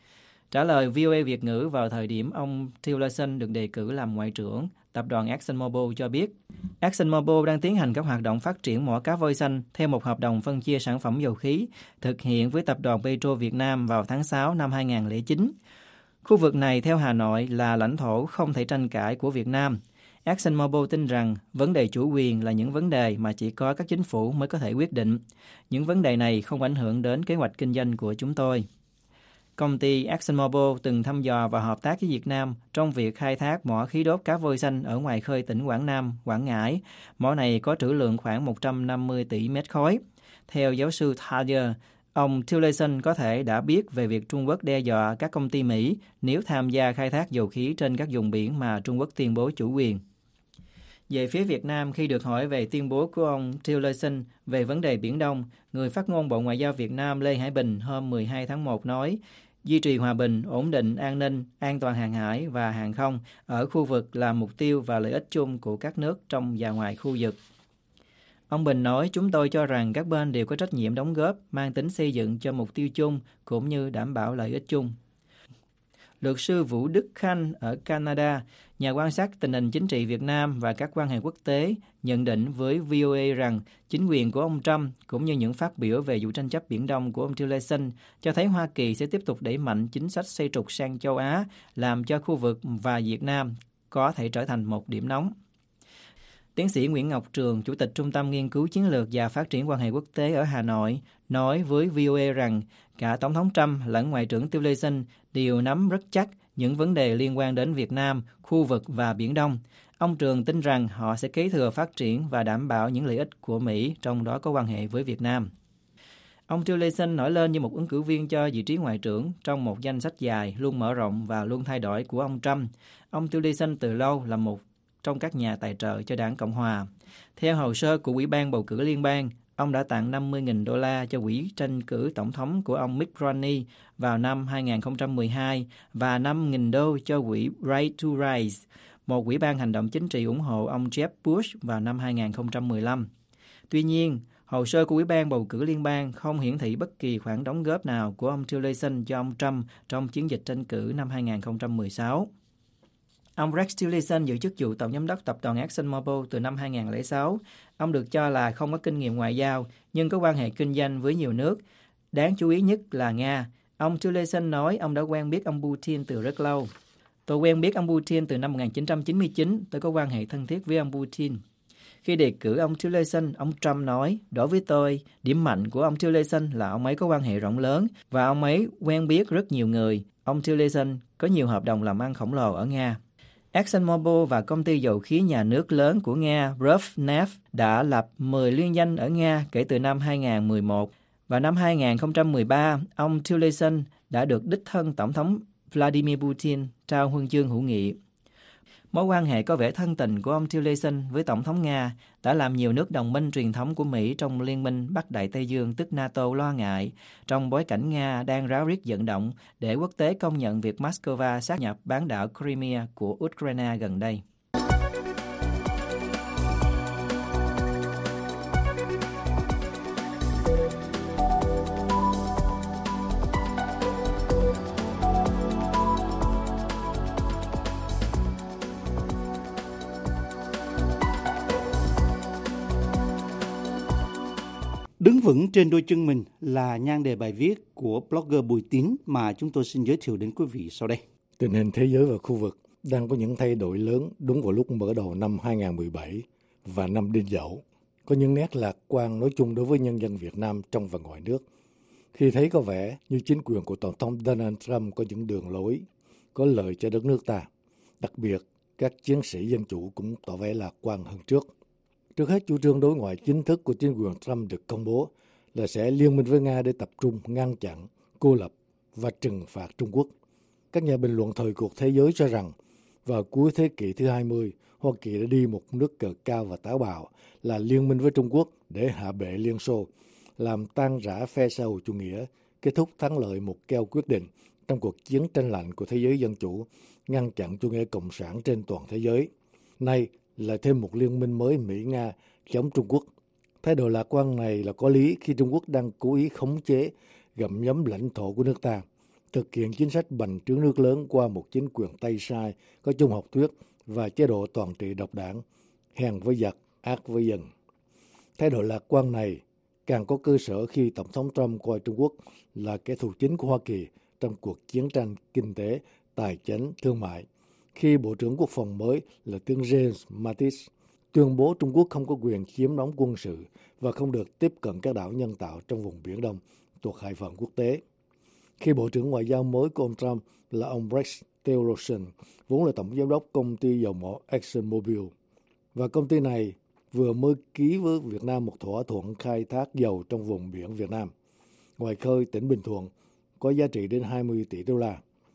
Trả lời vê o a Việt ngữ vào thời điểm ông Tillerson được đề cử làm Ngoại trưởng, Tập đoàn ExxonMobil cho biết, ExxonMobil đang tiến hành các hoạt động phát triển mỏ cá voi xanh theo một hợp đồng phân chia sản phẩm dầu khí thực hiện với Tập đoàn Petro Việt Nam vào tháng sáu năm hai nghìn không trăm lẻ chín. Khu vực này theo Hà Nội là lãnh thổ không thể tranh cãi của Việt Nam. ExxonMobil tin rằng vấn đề chủ quyền là những vấn đề mà chỉ có các chính phủ mới có thể quyết định. Những vấn đề này không ảnh hưởng đến kế hoạch kinh doanh của chúng tôi. Công ty ExxonMobil từng thăm dò và hợp tác với Việt Nam trong việc khai thác mỏ khí đốt cá voi xanh ở ngoài khơi tỉnh Quảng Nam, Quảng Ngãi. Mỏ này có trữ lượng khoảng một trăm năm mươi tỷ mét khối. Theo giáo sư Thayer, ông Tillerson có thể đã biết về việc Trung Quốc đe dọa các công ty Mỹ nếu tham gia khai thác dầu khí trên các vùng biển mà Trung Quốc tuyên bố chủ quyền. Về phía Việt Nam, khi được hỏi về tuyên bố của ông Tillerson về vấn đề Biển Đông, người phát ngôn Bộ Ngoại giao Việt Nam Lê Hải Bình hôm mười hai tháng một nói, duy trì hòa bình, ổn định, an ninh, an toàn hàng hải và hàng không ở khu vực là mục tiêu và lợi ích chung của các nước trong và ngoài khu vực. Ông Bình nói, chúng tôi cho rằng các bên đều có trách nhiệm đóng góp, mang tính xây dựng cho mục tiêu chung cũng như đảm bảo lợi ích chung. Luật sư Vũ Đức Khanh ở Canada, nhà quan sát tình hình chính trị Việt Nam và các quan hệ quốc tế, nhận định với vê o a rằng chính quyền của ông Trump cũng như những phát biểu về vụ tranh chấp Biển Đông của ông Tillerson cho thấy Hoa Kỳ sẽ tiếp tục đẩy mạnh chính sách xoay trục sang châu Á, làm cho khu vực và Việt Nam có thể trở thành một điểm nóng. Tiến sĩ Nguyễn Ngọc Trường, Chủ tịch Trung tâm Nghiên cứu Chiến lược và Phát triển quan hệ quốc tế ở Hà Nội, nói với vê o a rằng cả Tổng thống Trump lẫn Ngoại trưởng Tillerson đều nắm rất chắc những vấn đề liên quan đến Việt Nam, khu vực và Biển Đông. Ông Trường tin rằng họ sẽ kế thừa phát triển và đảm bảo những lợi ích của Mỹ, trong đó có quan hệ với Việt Nam. Ông Tillerson nổi lên như một ứng cử viên cho vị trí Ngoại trưởng trong một danh sách dài, luôn mở rộng và luôn thay đổi của ông Trump. Ông Tillerson từ lâu là một trong các nhà tài trợ cho Đảng Cộng Hòa. Theo hồ sơ của Ủy ban Bầu cử Liên bang, ông đã tặng năm mươi nghìn đô la cho quỹ tranh cử tổng thống của ông Mitt Romney vào năm hai nghìn không trăm mười hai và năm nghìn đô cho quỹ Right to Rise, một quỹ ban hành động chính trị ủng hộ ông Jeb Bush vào năm hai nghìn không trăm mười lăm. Tuy nhiên, Hồ sơ của Ủy ban bầu cử liên bang không hiển thị bất kỳ khoản đóng góp nào của ông Tillerson cho ông Trump trong chiến dịch tranh cử năm hai không một sáu. Ông Rex Tillerson giữ chức vụ tổng giám đốc tập đoàn ExxonMobil từ năm hai không không sáu. Ông được cho là không có kinh nghiệm ngoại giao, nhưng có quan hệ kinh doanh với nhiều nước. Đáng chú ý nhất là Nga. Ông Tillerson nói ông đã quen biết ông Putin từ rất lâu. Tôi quen biết ông Putin từ năm một nghìn chín trăm chín mươi chín. Tôi có quan hệ thân thiết với ông Putin. Khi đề cử ông Tillerson, ông Trump nói, đối với tôi, điểm mạnh của ông Tillerson là ông ấy có quan hệ rộng lớn và ông ấy quen biết rất nhiều người. Ông Tillerson có nhiều hợp đồng làm ăn khổng lồ ở Nga. ExxonMobil và công ty dầu khí nhà nước lớn của Nga Rosneft đã lập mười liên danh ở Nga kể từ năm hai không một một. Và năm hai không một ba, ông Tillerson đã được đích thân Tổng thống Vladimir Putin trao huân chương hữu nghị. Mối quan hệ có vẻ thân tình của ông Tillerson với Tổng thống Nga đã làm nhiều nước đồng minh truyền thống của Mỹ trong Liên minh Bắc Đại Tây Dương tức NATO lo ngại, trong bối cảnh Nga đang ráo riết vận động để quốc tế công nhận việc Moscow sát nhập bán đảo Crimea của Ukraine gần đây. Đứng vững trên đôi chân mình là nhan đề bài viết của blogger Bùi Tín mà chúng tôi xin giới thiệu đến quý vị sau đây. Tình hình thế giới và khu vực đang có những thay đổi lớn đúng vào lúc mở đầu năm hai không một bảy và năm Đinh Dậu. Có những nét lạc quan nói chung đối với nhân dân Việt Nam trong và ngoài nước, khi thấy có vẻ như chính quyền của Tổng thống Donald Trump có những đường lối có lợi cho đất nước ta. Đặc biệt, các chiến sĩ dân chủ cũng tỏ vẻ lạc quan hơn trước. Trước hết, chủ trương đối ngoại chính thức của chính quyền Trump được công bố là sẽ liên minh với Nga để tập trung ngăn chặn, cô lập và trừng phạt Trung Quốc. Các nhà bình luận thời cuộc thế giới cho rằng vào cuối thế kỷ thứ hai mươi, Hoa Kỳ đã đi một nước cờ cao và táo bạo là liên minh với Trung Quốc để hạ bệ Liên Xô, làm tan rã phe xã hội chủ nghĩa, kết thúc thắng lợi một keo quyết định trong cuộc chiến tranh lạnh của thế giới dân chủ, ngăn chặn chủ nghĩa cộng sản trên toàn thế giới. Nay lại thêm một liên minh mới Mỹ-Nga chống Trung Quốc. Thái độ lạc quan này là có lý khi Trung Quốc đang cố ý khống chế, gặm nhấm lãnh thổ của nước ta, thực hiện chính sách bành trướng nước lớn qua một chính quyền tay sai, có chung học thuyết và chế độ toàn trị độc đảng, hèn với giặc, ác với dân. Thái độ lạc quan này càng có cơ sở khi Tổng thống Trump coi Trung Quốc là kẻ thù chính của Hoa Kỳ trong cuộc chiến tranh kinh tế, tài chính, thương mại. Khi Bộ trưởng Quốc phòng mới là tướng James Mattis tuyên bố Trung Quốc không có quyền chiếm đóng quân sự và không được tiếp cận các đảo nhân tạo trong vùng Biển Đông thuộc hải phận quốc tế. Khi Bộ trưởng Ngoại giao mới của ông Trump là ông Rex Tillerson, vốn là tổng giám đốc công ty dầu mỏ ExxonMobil, và công ty này vừa mới ký với Việt Nam một thỏa thuận khai thác dầu trong vùng biển Việt Nam, ngoài khơi tỉnh Bình Thuận, có giá trị đến hai mươi tỷ đô la.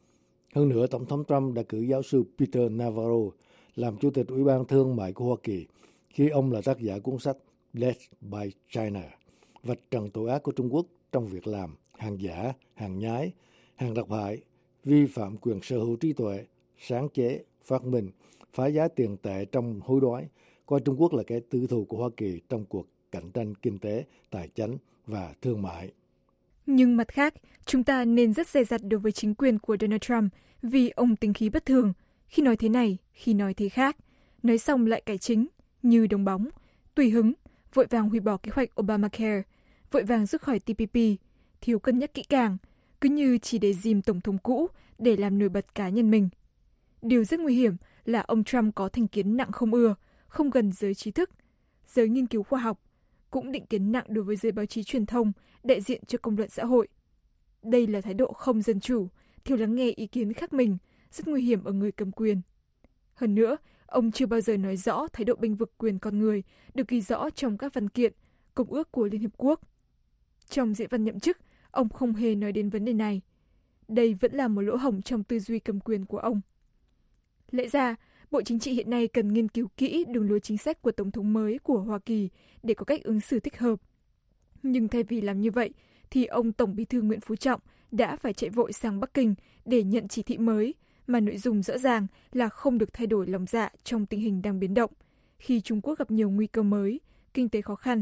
Hơn nữa, Tổng thống Trump đã cử giáo sư Peter Navarro làm Chủ tịch Ủy ban Thương mại của Hoa Kỳ khi ông là tác giả cuốn sách Led by China, vạch trần tội ác của Trung Quốc trong việc làm hàng giả, hàng nhái, hàng độc hại, vi phạm quyền sở hữu trí tuệ, sáng chế, phát minh, phá giá tiền tệ trong hối đoái, coi Trung Quốc là kẻ tử thù của Hoa Kỳ trong cuộc cạnh tranh kinh tế, tài chính và thương mại. Nhưng mặt khác, chúng ta nên rất dè dặt đối với chính quyền của Donald Trump vì ông tính khí bất thường, khi nói thế này, khi nói thế khác, nói xong lại cải chính, như đồng bóng, tùy hứng, vội vàng hủy bỏ kế hoạch Obamacare, vội vàng rút khỏi T P P, thiếu cân nhắc kỹ càng, cứ như chỉ để dìm tổng thống cũ để làm nổi bật cá nhân mình. Điều rất nguy hiểm là ông Trump có thành kiến nặng không ưa, không gần giới trí thức, giới nghiên cứu khoa học, cũng định kiến nặng đối với giới báo chí truyền thông, đại diện cho công luận xã hội. Đây là thái độ không dân chủ, thiếu lắng nghe ý kiến khác mình, rất nguy hiểm ở người cầm quyền. Hơn nữa, ông chưa bao giờ nói rõ thái độ bênh vực quyền con người được ghi rõ trong các văn kiện, công ước của Liên Hiệp Quốc. Trong diễn văn nhậm chức, ông không hề nói đến vấn đề này. Đây vẫn là một lỗ hổng trong tư duy cầm quyền của ông. Lẽ ra, Bộ Chính trị hiện nay cần nghiên cứu kỹ đường lối chính sách của Tổng thống mới của Hoa Kỳ để có cách ứng xử thích hợp. Nhưng thay vì làm như vậy, thì ông Tổng Bí thư Nguyễn Phú Trọng đã phải chạy vội sang Bắc Kinh để nhận chỉ thị mới, mà nội dung rõ ràng là không được thay đổi lòng dạ trong tình hình đang biến động, khi Trung Quốc gặp nhiều nguy cơ mới, kinh tế khó khăn,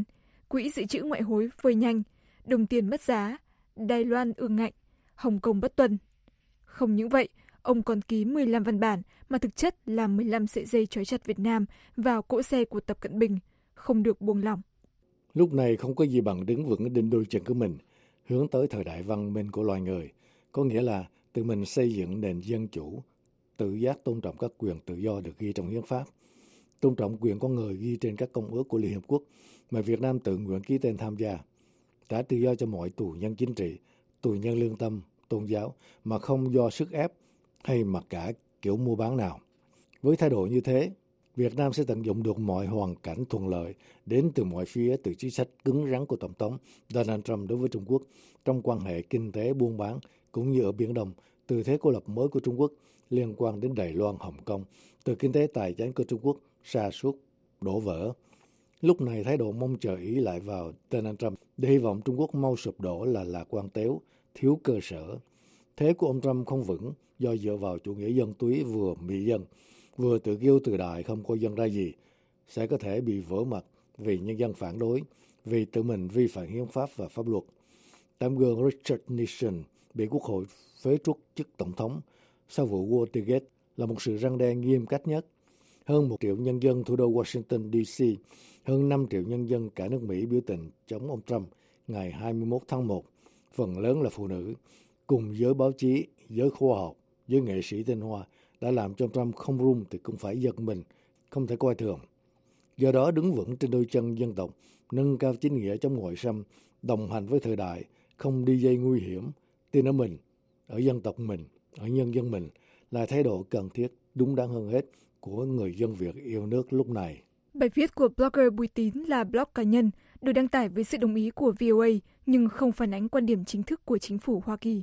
quỹ dự trữ ngoại hối vơi nhanh, đồng tiền mất giá, Đài Loan ương ngạnh, Hồng Kông bất tuân. Không những vậy, ông còn ký mười lăm văn bản mà thực chất là mười lăm sợi dây trói chặt Việt Nam vào cỗ xe của Tập Cận Bình, không được buông lỏng. Lúc này không có gì bằng đứng vững trên đôi chân của mình, hướng tới thời đại văn minh của loài người, có nghĩa là tự mình xây dựng nền dân chủ, tự giác tôn trọng các quyền tự do được ghi trong hiến pháp, tôn trọng quyền con người ghi trên các công ước của Liên Hiệp Quốc mà Việt Nam tự nguyện ký tên tham gia, trả tự do cho mọi tù nhân chính trị, tù nhân lương tâm, tôn giáo mà không do sức ép hay mặc cả kiểu mua bán nào. Với thái độ như thế, Việt Nam sẽ tận dụng được mọi hoàn cảnh thuận lợi đến từ mọi phía, từ chính sách cứng rắn của Tổng thống Donald Trump đối với Trung Quốc trong quan hệ kinh tế buôn bán cũng như ở Biển Đông, từ thế cô lập mới của Trung Quốc liên quan đến Đài Loan, Hồng Kông, từ kinh tế tài chính của Trung Quốc sa sút đổ vỡ. Lúc này thái độ mong chờ ý lại vào Donald Trump để hy vọng Trung Quốc mau sụp đổ là lạc quan téo, thiếu cơ sở. Thế của ông Trump không vững do dựa vào chủ nghĩa dân túy vừa mỹ dân, vừa tự kiêu tự đại không coi dân ra gì, sẽ có thể bị vỡ mặt vì nhân dân phản đối, vì tự mình vi phạm hiến pháp và pháp luật. Tấm gương Richard Nixon bị Quốc hội phế truất chức tổng thống sau vụ Watergate là một sự răn đe nghiêm khắc nhất. Hơn một triệu nhân dân thủ đô Washington đê xê, hơn năm triệu nhân dân cả nước Mỹ biểu tình chống ông Trump ngày hai mươi mốt tháng một, phần lớn là phụ nữ, cùng giới báo chí, giới khoa học, giới nghệ sĩ tên Hoa đã làm cho Trump không run thì cũng phải giật mình, không thể coi thường. Do đó đứng vững trên đôi chân dân tộc, nâng cao chính nghĩa chống ngoại xâm, đồng hành với thời đại, không đi dây nguy hiểm, tin ở mình, ở dân tộc mình, ở nhân dân mình là thái độ cần thiết, đúng đắn hơn hết của người dân Việt yêu nước lúc này. Bài viết của blogger Bùi Tín là blog cá nhân, được đăng tải với sự đồng ý của vê o a nhưng không phản ánh quan điểm chính thức của chính phủ Hoa Kỳ.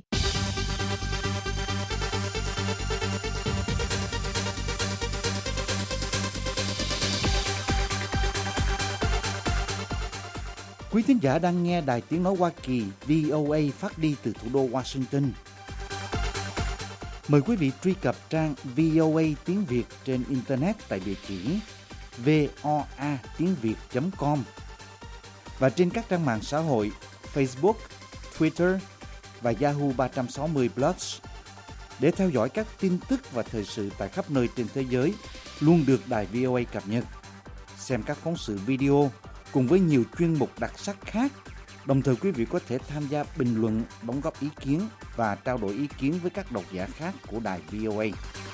Quý thính giả đang nghe Đài Tiếng Nói Hoa Kỳ vê o a phát đi từ thủ đô Washington. Mời quý vị truy cập trang vê o a tiếng Việt trên Internet tại địa chỉ voa tiếng việt chấm com và trên các trang mạng xã hội Facebook, Twitter và Yahoo ba sáu không Plus để theo dõi các tin tức và thời sự tại khắp nơi trên thế giới luôn được Đài vê o a cập nhật. Xem các phóng sự video cùng với nhiều chuyên mục đặc sắc khác. Đồng thời quý vị có thể tham gia bình luận, đóng góp ý kiến và trao đổi ý kiến với các độc giả khác của Đài vê o a.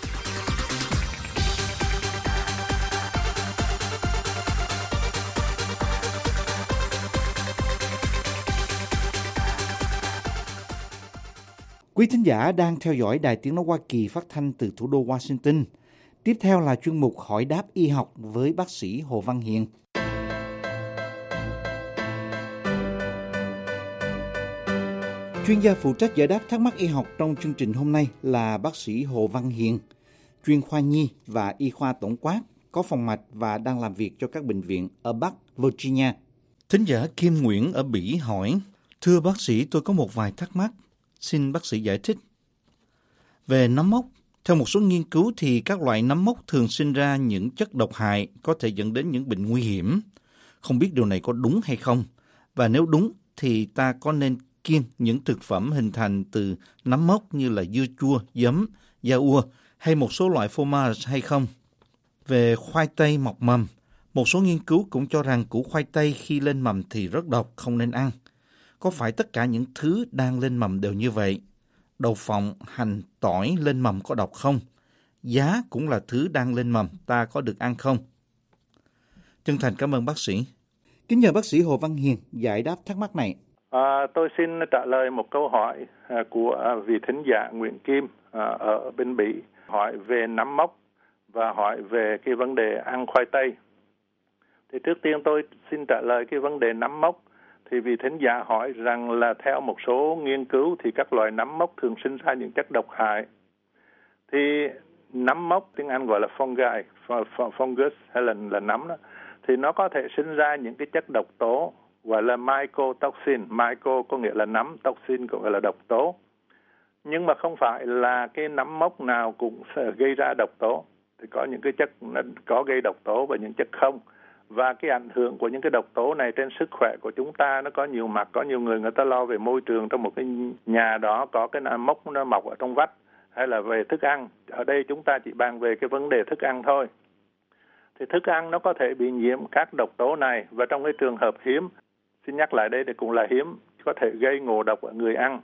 Quý thính giả đang theo dõi Đài Tiếng Nói Hoa Kỳ phát thanh từ thủ đô Washington. Tiếp theo là chuyên mục Hỏi đáp y học với bác sĩ Hồ Văn Hiền. Chuyên gia phụ trách giải đáp thắc mắc y học trong chương trình hôm nay là bác sĩ Hồ Văn Hiền, chuyên khoa nhi và y khoa tổng quát, có phòng mạch và đang làm việc cho các bệnh viện ở Bắc Virginia. Thính giả Kim Nguyễn ở Bỉ hỏi: Thưa bác sĩ, tôi có một vài thắc mắc, xin bác sĩ giải thích. Về nấm mốc, theo một số nghiên cứu thì các loại nấm mốc thường sinh ra những chất độc hại có thể dẫn đến những bệnh nguy hiểm. Không biết điều này có đúng hay không? Và nếu đúng thì ta có nên kiêng những thực phẩm hình thành từ nấm mốc như là dưa chua, giấm, da ua hay một số loại phô mai hay không? Về khoai tây mọc mầm, một số nghiên cứu cũng cho rằng củ khoai tây khi lên mầm thì rất độc, không nên ăn. Có phải tất cả những thứ đang lên mầm đều như vậy? Đậu phộng, hành, tỏi lên mầm có độc không? Giá cũng là thứ đang lên mầm, ta có được ăn không? Chân thành cảm ơn bác sĩ. Kính nhờ bác sĩ Hồ Văn Hiền giải đáp thắc mắc này. À, tôi xin trả lời một câu hỏi à, của à, vị thính giả Nguyễn Kim à, ở bên Bỉ, hỏi về nấm mốc và hỏi về cái vấn đề ăn khoai tây. Thì trước tiên tôi xin trả lời cái vấn đề nấm mốc. Thì vị thính giả hỏi rằng là theo một số nghiên cứu thì các loài nấm mốc thường sinh ra những chất độc hại. Thì nấm mốc tiếng Anh gọi là fungi, fungus hay là, là nấm đó, thì nó có thể sinh ra những cái chất độc tố gọi là mycotoxin. Myco có nghĩa là nấm, toxin có nghĩa là độc tố. Nhưng mà không phải là cái nấm mốc nào cũng sẽ gây ra độc tố. Thì có những cái chất nó có gây độc tố và những chất không. Và cái ảnh hưởng của những cái độc tố này trên sức khỏe của chúng ta nó có nhiều mặt. Có nhiều người người ta lo về môi trường trong một cái nhà đó có cái mốc nó mọc ở trong vách, hay là về thức ăn. Ở đây chúng ta chỉ bàn về cái vấn đề thức ăn thôi. Thì thức ăn nó có thể bị nhiễm các độc tố này, và trong cái trường hợp hiếm, xin nhắc lại đây để cũng là hiếm, có thể gây ngộ độc ở người ăn.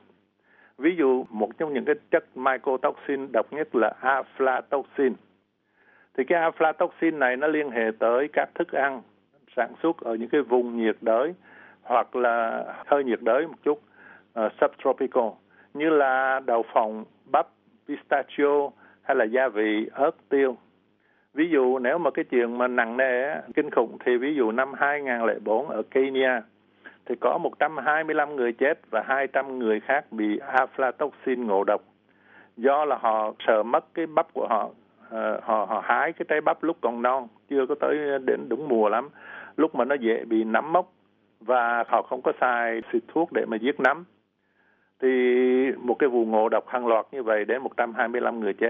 Ví dụ một trong những cái chất mycotoxin độc nhất là aflatoxin. Thì cái aflatoxin này nó liên hệ tới các thức ăn sản xuất ở những cái vùng nhiệt đới hoặc là hơi nhiệt đới một chút, uh, subtropical, như là đậu phộng, bắp, pistachio hay là gia vị, ớt, tiêu. Ví dụ nếu mà cái chuyện mà nặng nề, kinh khủng thì ví dụ năm hai không không bốn ở Kenya thì có một trăm hai mươi lăm người chết và hai trăm người khác bị aflatoxin ngộ độc. Do là họ sợ mất cái bắp của họ, uh, họ họ hái cái trái bắp lúc còn non, chưa có tới đến đúng mùa lắm, lúc mà nó dễ bị nấm mốc, và họ không có xài xịt thuốc để mà giết nấm. Thì một cái vụ ngộ độc hàng loạt như vậy đến một trăm hai mươi lăm người chết.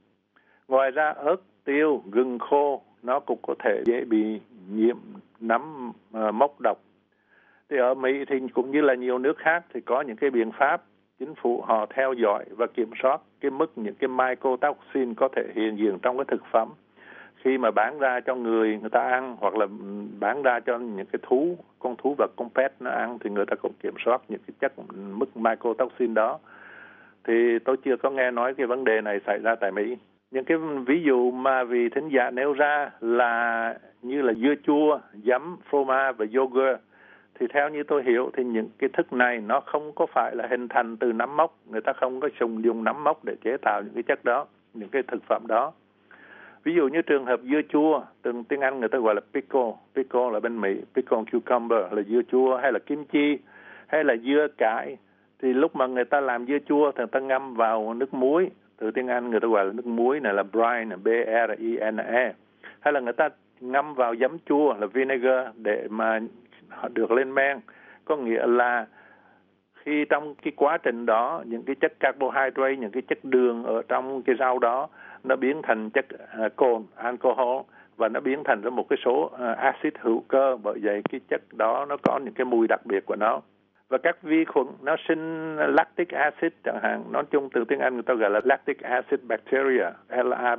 Ngoài ra ớt, tiêu, gừng khô nó cũng có thể dễ bị nhiễm nấm uh, mốc độc. Thì ở Mỹ thì cũng như là nhiều nước khác thì có những cái biện pháp chính phủ họ theo dõi và kiểm soát cái mức những cái mycotoxin có thể hiện diện trong cái thực phẩm khi mà bán ra cho người người ta ăn, hoặc là bán ra cho những cái thú, con thú vật, con pet nó ăn, thì người ta cũng kiểm soát những cái chất mức mycotoxin đó. Thì tôi chưa có nghe nói cái vấn đề này xảy ra tại Mỹ. Những cái ví dụ mà vị thính giả nêu ra là như là dưa chua, giấm, fromage và yogurt, thì theo như tôi hiểu thì những cái thức này nó không có phải là hình thành từ nấm mốc. Người ta không có dùng dùng nấm mốc để chế tạo những cái chất đó, những cái thực phẩm đó. Ví dụ như trường hợp dưa chua, từng tiếng Anh người ta gọi là pickle, pickle là bên Mỹ, pickle cucumber là dưa chua, hay là kim chi, hay là dưa cải. Thì lúc mà người ta làm dưa chua thì người ta ngâm vào nước muối, từ tiếng Anh người ta gọi là nước muối này là brine, B R I N E. Hay là người ta ngâm vào giấm chua là vinegar để mà họ được lên men. Có nghĩa là khi trong cái quá trình đó, những cái chất carbohydrate, những cái chất đường ở trong cái rau đó nó biến thành chất uh, cồn, alcohol, và nó biến thành ra một cái số uh, axit hữu cơ. Bởi vậy cái chất đó nó có những cái mùi đặc biệt của nó. Và các vi khuẩn nó sinh lactic acid chẳng hạn, nói chung từ tiếng Anh người ta gọi là lactic acid bacteria, L A B,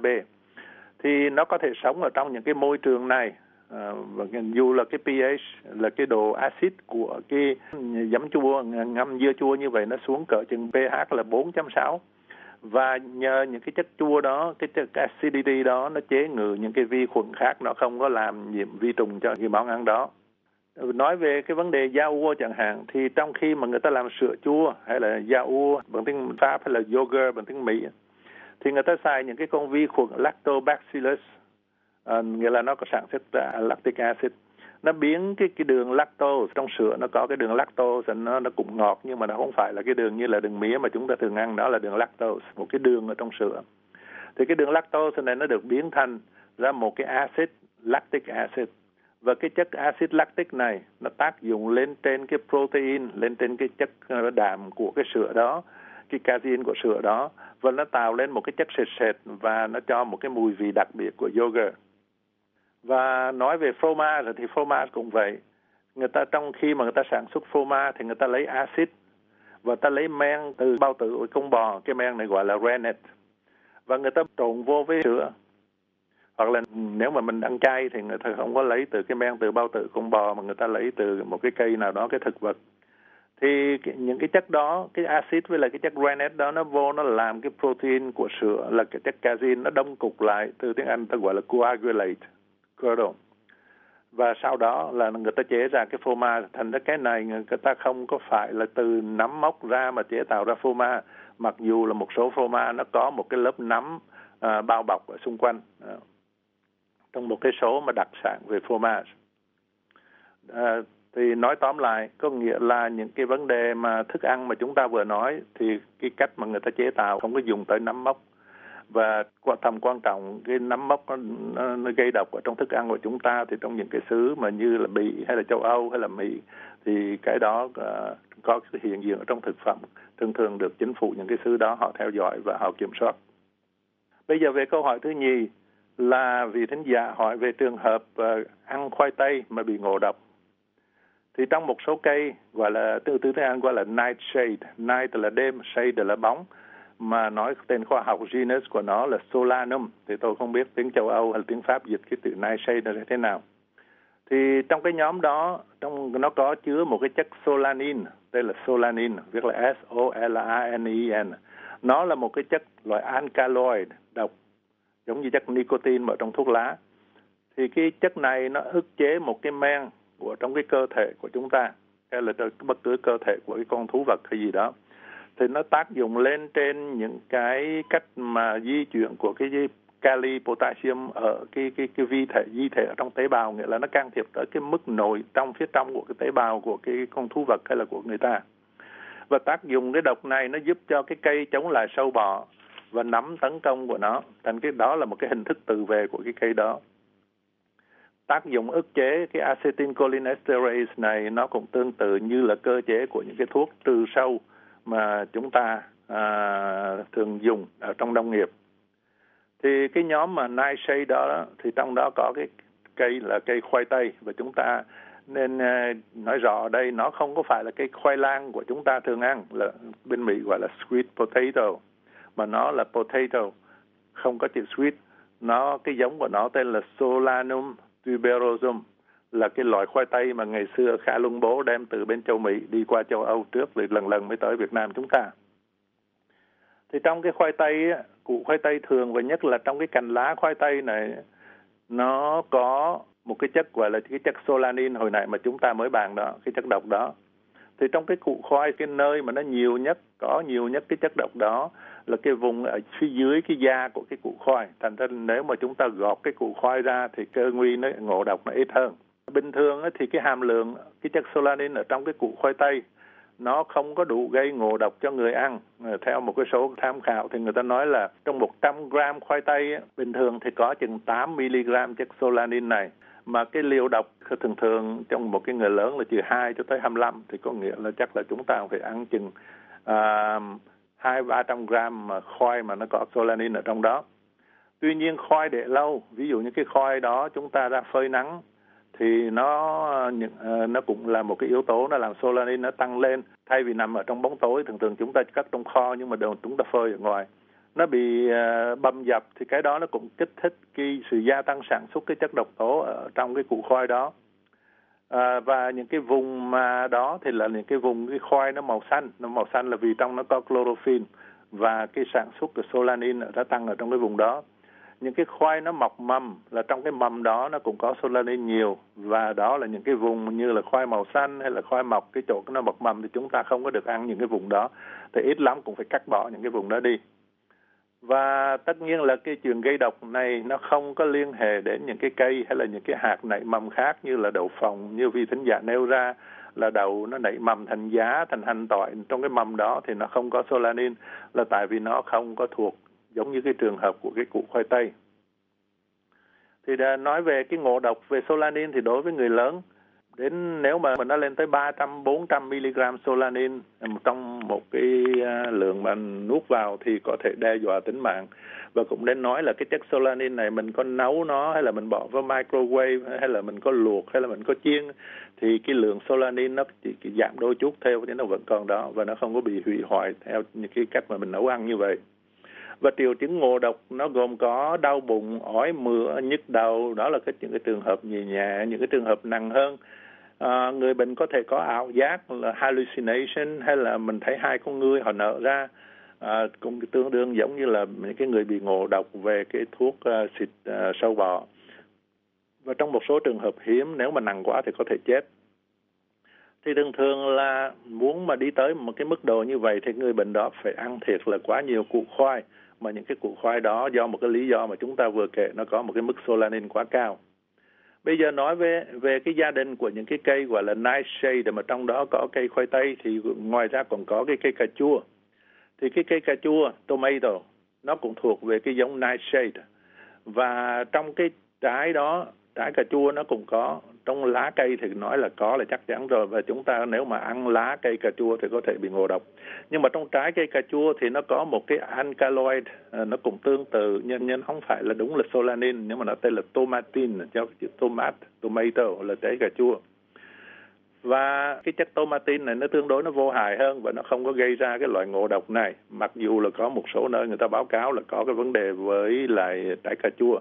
thì nó có thể sống ở trong những cái môi trường này. À, và dù là cái pH là cái độ axit của cái giấm chua, ngâm dưa chua như vậy, nó xuống cỡ chừng pH là bốn chấm sáu, và nhờ những cái chất chua đó, cái chất acidity đó nó chế ngự những cái vi khuẩn khác, nó không có làm nhiễm vi trùng cho cái món ăn đó. Nói về cái vấn đề da ua chẳng hạn, thì trong khi mà người ta làm sữa chua hay là da ua bằng tiếng Pháp hay là yogurt bằng tiếng Mỹ, thì người ta xài những cái con vi khuẩn lactobacillus, à, nghĩa là nó có sản xuất ra lactic acid. Nó biến cái cái đường lactose trong sữa, nó có cái đường lactose, nó nó cũng ngọt nhưng mà nó không phải là cái đường như là đường mía mà chúng ta thường ăn, đó là đường lactose, một cái đường ở trong sữa. Thì cái đường lactose này nó được biến thành ra một cái acid, lactic acid. Và cái chất axit lactic này nó tác dụng lên trên cái protein, lên trên cái chất đạm của cái sữa đó, cái casein của sữa đó, và nó tạo lên một cái chất sệt sệt và nó cho một cái mùi vị đặc biệt của yogurt. Và nói về fromage thì fromage cũng vậy. Người ta trong khi mà người ta sản xuất fromage thì người ta lấy axit và ta lấy men từ bao tử của con bò, cái men này gọi là rennet, và người ta trộn vô với sữa. Hoặc là nếu mà mình ăn chay thì người ta không có lấy từ cái men từ bao tử con bò mà người ta lấy từ một cái cây nào đó, cái thực vật. Thì những cái chất đó, cái axit với lại cái chất rennet đó nó vô, nó làm cái protein của sữa là cái chất casein nó đông cục lại, từ tiếng Anh ta gọi là coagulate, curdle. Và sau đó là người ta chế ra cái fromage. Thành ra cái này người ta không có phải là từ nấm mốc ra mà chế tạo ra fromage, mặc dù là một số fromage nó có một cái lớp nấm à, bao bọc ở xung quanh. À, trong một cái số mà đặc sản về fromage. À, thì nói tóm lại, có nghĩa là những cái vấn đề mà thức ăn mà chúng ta vừa nói, thì cái cách mà người ta chế tạo không có dùng tới nấm mốc. Và tầm quan trọng, cái nấm mốc nó, nó, nó gây độc ở trong thức ăn của chúng ta, thì trong những cái xứ mà như là Bỉ hay là châu Âu hay là Mỹ, thì cái đó uh, có cái hiện diện ở trong thực phẩm, thường thường được chính phủ những cái xứ đó họ theo dõi và họ kiểm soát. Bây giờ về câu hỏi thứ nhì, là vị thính giả hỏi về trường hợp uh, ăn khoai tây mà bị ngộ độc. Thì trong một số cây gọi là từ từ tiếng Anh gọi là nightshade, night là đêm, shade là bóng, mà nói tên khoa học genus của nó là Solanum, thì tôi không biết tiếng châu Âu hay tiếng Pháp dịch cái từ nightshade là thế nào. Thì trong cái nhóm đó, trong nó có chứa một cái chất solanin, tên là solanin, viết là S O L A N I N. Nó là một cái chất loại alkaloid độc, giống như chất nicotine mà trong thuốc lá. Thì cái chất này nó ức chế một cái men của trong cái cơ thể của chúng ta, hay là bất cứ cơ thể của cái con thú vật hay gì đó. Thì nó tác dụng lên trên những cái cách mà di chuyển của cái kali, potassium ở cái cái cái vi thể, di thể ở trong tế bào, nghĩa là nó can thiệp tới cái mức nội trong phía trong của cái tế bào của cái con thú vật hay là của người ta. Và tác dụng cái độc này nó giúp cho cái cây chống lại sâu bọ và nấm tấn công của nó. Thành cái đó là một cái hình thức tự vệ của cái cây đó. Tác dụng ức chế cái acetylcholinesterase này nó cũng tương tự như là cơ chế của những cái thuốc trừ sâu mà chúng ta à, thường dùng ở trong nông nghiệp. Thì cái nhóm mà nightshade đó thì trong đó có cái cây là cây khoai tây, và chúng ta nên uh, nói rõ ở đây nó không có phải là cây khoai lang của chúng ta thường ăn, là bên Mỹ gọi là sweet potato, mà nó là potato không có chữ sweet. Nó cái giống của nó tên là Solanum tuberosum, là cái loại khoai tây mà ngày xưa Khả Luân Bố đem từ bên châu Mỹ đi qua châu Âu trước, rồi lần lần mới tới Việt Nam chúng ta. Thì trong cái khoai tây, củ khoai tây thường và nhất là trong cái cành lá khoai tây này, nó có một cái chất gọi là cái chất solanin hồi nãy mà chúng ta mới bàn đó, cái chất độc đó. Thì trong cái củ khoai, cái nơi mà nó nhiều nhất, có nhiều nhất cái chất độc đó là cái vùng ở phía dưới cái da của cái củ khoai. Thành ra nếu mà chúng ta gọt cái củ khoai ra thì cơ nguy nó ngộ độc nó ít hơn. Bình thường thì cái hàm lượng cái chất solanin ở trong cái củ khoai tây nó không có đủ gây ngộ độc cho người ăn. Theo một cái số tham khảo thì người ta nói là trong một trăm gram khoai tây bình thường thì có chừng tám mi-li-gam chất solanin này. Mà cái liều độc thường thường trong một cái người lớn là từ hai cho tới hai mươi lăm, thì có nghĩa là chắc là chúng ta phải ăn chừng à, hai ba trăm gram mà khoai mà nó có solanin ở trong đó. Tuy nhiên khoai để lâu, ví dụ như cái khoai đó chúng ta ra phơi nắng thì nó nó cũng là một cái yếu tố nó làm solanin nó tăng lên. Thay vì nằm ở trong bóng tối, thường thường chúng ta cất trong kho nhưng mà đều chúng ta phơi ở ngoài, nó bị uh, bầm dập thì cái đó nó cũng kích thích cái sự gia tăng sản xuất cái chất độc tố ở trong cái củ khoai đó. À, và những cái vùng mà đó thì là những cái vùng cái khoai nó màu xanh, nó màu xanh là vì trong nó có chlorophyll và cái sản xuất của solanin đã tăng ở trong cái vùng đó. Những cái khoai nó mọc mầm là trong cái mầm đó nó cũng có solanin nhiều, và đó là những cái vùng như là khoai màu xanh hay là khoai mọc cái chỗ nó mọc mầm thì chúng ta không có được ăn những cái vùng đó, thì ít lắm cũng phải cắt bỏ những cái vùng đó đi. Và tất nhiên là cái chuyện gây độc này nó không có liên hệ đến những cái cây hay là những cái hạt nảy mầm khác như là đậu phộng, như vị thính giả nêu ra là đậu nó nảy mầm thành giá, thành hành tỏi trong cái mầm đó thì nó không có solanin, là tại vì nó không có thuộc giống như cái trường hợp của cái củ khoai tây. Thì đã nói về cái ngộ độc về solanin thì đối với người lớn, đến nếu mà nó lên tới ba trăm bốn trăm mi-li-gam solanin trong một cái lượng mà nuốt vào thì có thể đe dọa tính mạng. Và cũng nên nói là cái chất solanin này mình có nấu nó hay là mình bỏ vào microwave hay là mình có luộc hay là mình có chiên thì cái lượng solanin nó chỉ giảm đôi chút theo chứ nó vẫn còn đó và nó không có bị hủy hoại theo những cái cách mà mình nấu ăn như vậy. Và triệu chứng ngộ độc nó gồm có đau bụng, ói mửa, nhức đầu, đó là cái những cái trường hợp nhẹ nhẹ. Những cái trường hợp nặng hơn, à, người bệnh có thể có ảo giác là hallucination, hay là mình thấy hai con ngươi họ nở ra, à, cũng tương đương giống như là những cái người bị ngộ độc về cái thuốc uh, xịt uh, sâu bọ. Và trong một số trường hợp hiếm, nếu mà nặng quá thì có thể chết. Thì thường thường là muốn mà đi tới một cái mức độ như vậy thì người bệnh đó phải ăn thiệt là quá nhiều củ khoai, mà những cái củ khoai đó do một cái lý do mà chúng ta vừa kể nó có một cái mức solanin quá cao. Bây giờ nói về về cái gia đình của những cái cây gọi là nightshade, mà trong đó có cây khoai tây thì ngoài ra còn có cái cây cà chua. Thì cái cây cà chua tomato nó cũng thuộc về cái giống nightshade, và trong cái trái đó trái cà chua nó cũng có, trong lá cây thì nói là có là chắc chắn rồi, và chúng ta nếu mà ăn lá cây cà chua thì có thể bị ngộ độc. Nhưng mà trong trái cây cà chua thì nó có một cái alkaloid, nó cũng tương tự, nhân nhân không phải là đúng là solanine, nhưng mà nó tên là tomatin, cho chữ tomat, tomato là trái cà chua. Và cái chất tomatin này nó tương đối nó vô hại hơn và nó không có gây ra cái loại ngộ độc này, mặc dù là có một số nơi người ta báo cáo là có cái vấn đề với lại trái cà chua.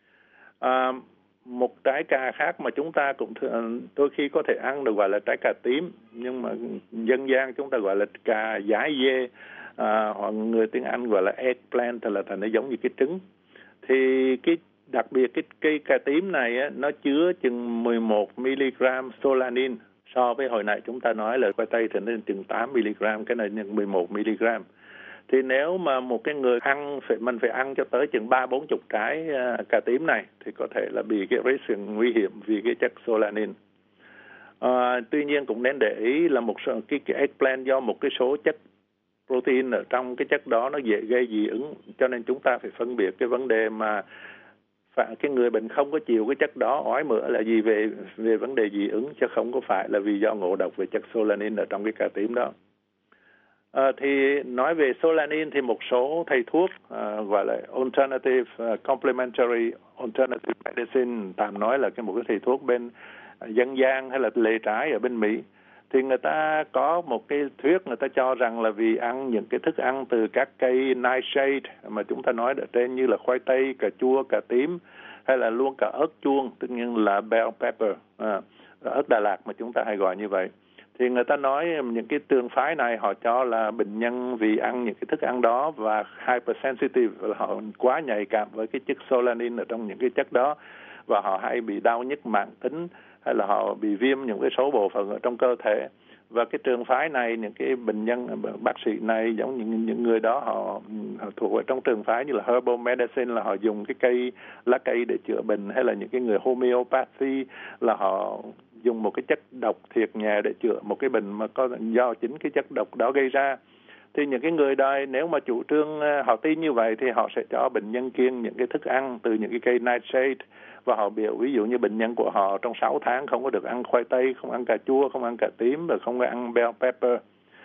À, một trái cà khác mà chúng ta cũng đôi khi có thể ăn được gọi là trái cà tím, nhưng mà dân gian chúng ta gọi là cà dái dê, à, hoặc người tiếng Anh gọi là eggplant, là thành nó giống như cái trứng. Thì cái đặc biệt cái cây cà tím này á, nó chứa chừng mười một mi-li-gam solanine, so với hồi nãy chúng ta nói là khoai tây thì nó chừng tám mi-li-gam, cái này nhân mười một mi-li-gam. Thì nếu mà một cái người ăn phải mình phải ăn cho tới chừng ba bốn chục trái uh, cà tím này thì có thể là bị cái risk nguy hiểm vì cái chất solanine. Uh, tuy nhiên cũng nên để ý là một số cái, cái eggplant do một cái số chất protein ở trong cái chất đó nó dễ gây dị ứng, cho nên chúng ta phải phân biệt cái vấn đề mà phải, cái người bệnh không có chịu cái chất đó ói mửa là gì về về vấn đề dị ứng, chứ không có phải là vì do ngộ độc về chất solanine ở trong cái cà tím đó. À, thì nói về solanine thì một số thầy thuốc à, gọi là alternative uh, complementary alternative medicine, tạm nói là cái một cái thầy thuốc bên uh, dân gian hay là lề trái ở bên Mỹ, thì người ta có một cái thuyết, người ta cho rằng là vì ăn những cái thức ăn từ các cây nightshade mà chúng ta nói ở trên như là khoai tây, cà chua, cà tím hay là luôn cả ớt chuông, tất nhiên là bell pepper, à, ớt Đà Lạt mà chúng ta hay gọi như vậy. Thì người ta nói những cái trường phái này họ cho là bệnh nhân vì ăn những cái thức ăn đó và hypersensitive, là họ quá nhạy cảm với cái chất solanine ở trong những cái chất đó, và họ hay bị đau nhức mãn tính hay là họ bị viêm những cái số bộ phận ở trong cơ thể. Và cái trường phái này, những cái bệnh nhân, bác sĩ này giống như những người đó họ, họ thuộc ở trong trường phái như là herbal medicine, là họ dùng cái cây lá cây để chữa bệnh, hay là những cái người homeopathy là họ dùng một cái chất độc thiệt nhẹ để chữa một cái bệnh mà có do chính cái chất độc đó gây ra. Thì những cái người đây nếu mà chủ trương họ tin như vậy thì họ sẽ cho bệnh nhân kiêng những cái thức ăn từ những cái cây nightshade, và họ biểu ví dụ như bệnh nhân của họ trong sáu tháng không có được ăn khoai tây, không ăn cà chua, không ăn cà tím và không có ăn bell pepper.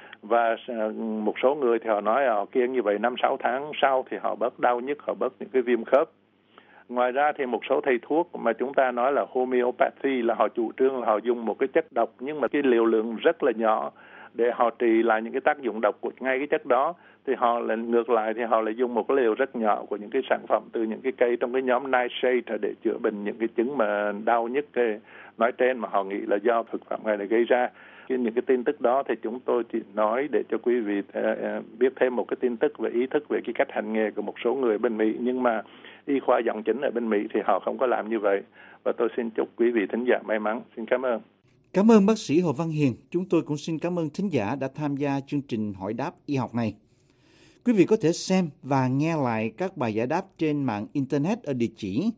Và một số người thì họ nói họ kiêng như vậy năm sáu tháng sau thì họ bớt đau nhức, họ bớt những cái viêm khớp. Ngoài ra thì một số thầy thuốc mà chúng ta nói là homeopathy là họ chủ trương là họ dùng một cái chất độc nhưng mà cái liều lượng rất là nhỏ để họ trị lại những cái tác dụng độc của ngay cái chất đó. Thì họ lại ngược lại thì họ lại dùng một cái liều rất nhỏ của những cái sản phẩm từ những cái cây trong cái nhóm nightshade để chữa bệnh những cái chứng mà đau nhức cái nói trên mà họ nghĩ là do thực phẩm này để gây ra. Những cái tin tức đó thì chúng tôi chỉ nói để cho quý vị biết thêm một cái tin tức về ý thức về cái cách hành nghề của một số người bên Mỹ, nhưng mà y khoa dòng chính ở bên Mỹ thì họ không có làm như vậy. Và tôi xin chúc quý vị thính giả may mắn. Xin cảm ơn. Cảm ơn bác sĩ Hồ Văn Hiền. Chúng tôi cũng xin cảm ơn thính giả đã tham gia chương trình hỏi đáp y học này. Quý vị có thể xem và nghe lại các bài giải đáp trên mạng Internet ở địa chỉ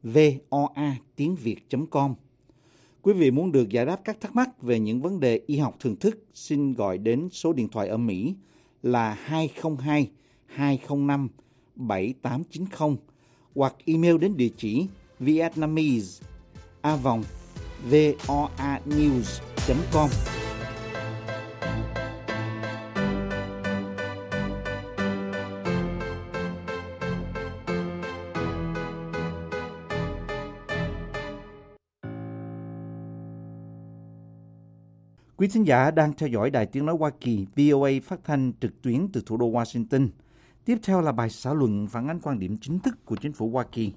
voa tiếng việt chấm com. Quý vị muốn được giải đáp các thắc mắc về những vấn đề y học thường thức, xin gọi đến số điện thoại ở Mỹ là hai không hai hai không năm bảy tám chín không hoặc email đến địa chỉ vietnamese a vòng voanews chấm com. Quý thính giả đang theo dõi Đài Tiếng Nói Hoa Kỳ vê o a phát thanh trực tuyến từ thủ đô Washington. Tiếp theo là bài xã luận phản ánh quan điểm chính thức của chính phủ Hoa Kỳ.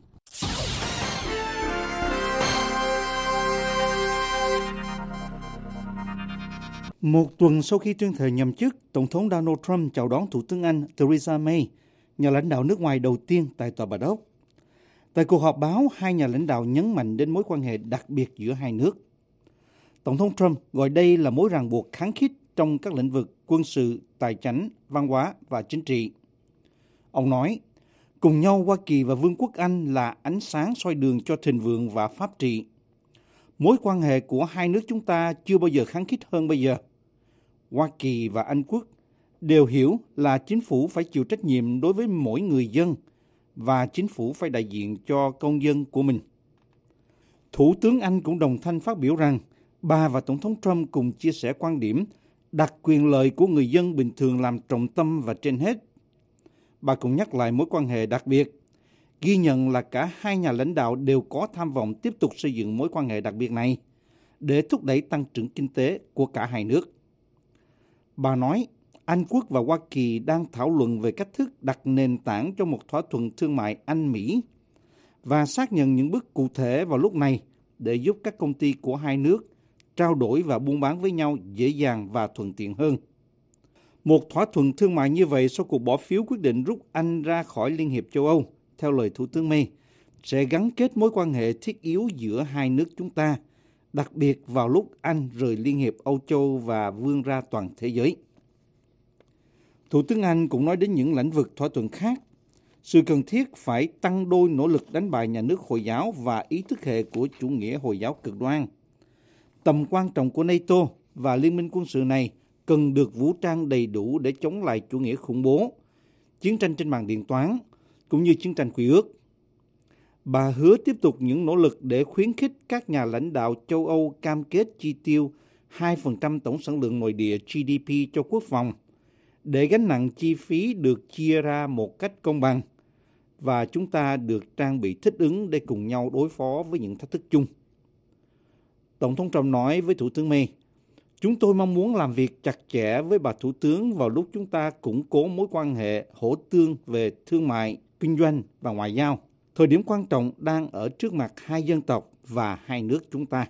Một tuần sau khi tuyên thệ nhậm chức, Tổng thống Donald Trump chào đón Thủ tướng Anh Theresa May, nhà lãnh đạo nước ngoài đầu tiên tại Tòa Bạch Ốc. Tại cuộc họp báo, hai nhà lãnh đạo nhấn mạnh đến mối quan hệ đặc biệt giữa hai nước. Tổng thống Trump gọi đây là mối ràng buộc khăng khít trong các lĩnh vực quân sự, tài chính, văn hóa và chính trị. Ông nói, cùng nhau Hoa Kỳ và Vương quốc Anh là ánh sáng soi đường cho thịnh vượng và pháp trị. Mối quan hệ của hai nước chúng ta chưa bao giờ khăng khít hơn bây giờ. Hoa Kỳ và Anh quốc đều hiểu là chính phủ phải chịu trách nhiệm đối với mỗi người dân và chính phủ phải đại diện cho công dân của mình. Thủ tướng Anh cũng đồng thanh phát biểu rằng bà và Tổng thống Trump cùng chia sẻ quan điểm đặt quyền lợi của người dân bình thường làm trọng tâm và trên hết. Bà cũng nhắc lại mối quan hệ đặc biệt, ghi nhận là cả hai nhà lãnh đạo đều có tham vọng tiếp tục xây dựng mối quan hệ đặc biệt này để thúc đẩy tăng trưởng kinh tế của cả hai nước. Bà nói, Anh Quốc và Hoa Kỳ đang thảo luận về cách thức đặt nền tảng cho một thỏa thuận thương mại Anh-Mỹ và xác nhận những bước cụ thể vào lúc này để giúp các công ty của hai nước trao đổi và buôn bán với nhau dễ dàng và thuận tiện hơn. Một thỏa thuận thương mại như vậy sau cuộc bỏ phiếu quyết định rút Anh ra khỏi Liên hiệp châu Âu, theo lời Thủ tướng May, sẽ gắn kết mối quan hệ thiết yếu giữa hai nước chúng ta, đặc biệt vào lúc Anh rời Liên hiệp Âu Châu và vươn ra toàn thế giới. Thủ tướng Anh cũng nói đến những lĩnh vực thỏa thuận khác, sự cần thiết phải tăng đôi nỗ lực đánh bại nhà nước Hồi giáo và ý thức hệ của chủ nghĩa Hồi giáo cực đoan. Tầm quan trọng của NATO và liên minh quân sự này cần được vũ trang đầy đủ để chống lại chủ nghĩa khủng bố, chiến tranh trên mạng điện toán, cũng như chiến tranh quy ước. Bà hứa tiếp tục những nỗ lực để khuyến khích các nhà lãnh đạo châu Âu cam kết chi tiêu hai phần trăm tổng sản lượng nội địa G D P cho quốc phòng, để gánh nặng chi phí được chia ra một cách công bằng, và chúng ta được trang bị thích ứng để cùng nhau đối phó với những thách thức chung. Tổng thống Trump nói với Thủ tướng May, chúng tôi mong muốn làm việc chặt chẽ với bà Thủ tướng vào lúc chúng ta củng cố mối quan hệ hỗ tương về thương mại, kinh doanh và ngoại giao. Thời điểm quan trọng đang ở trước mặt hai dân tộc và hai nước chúng ta.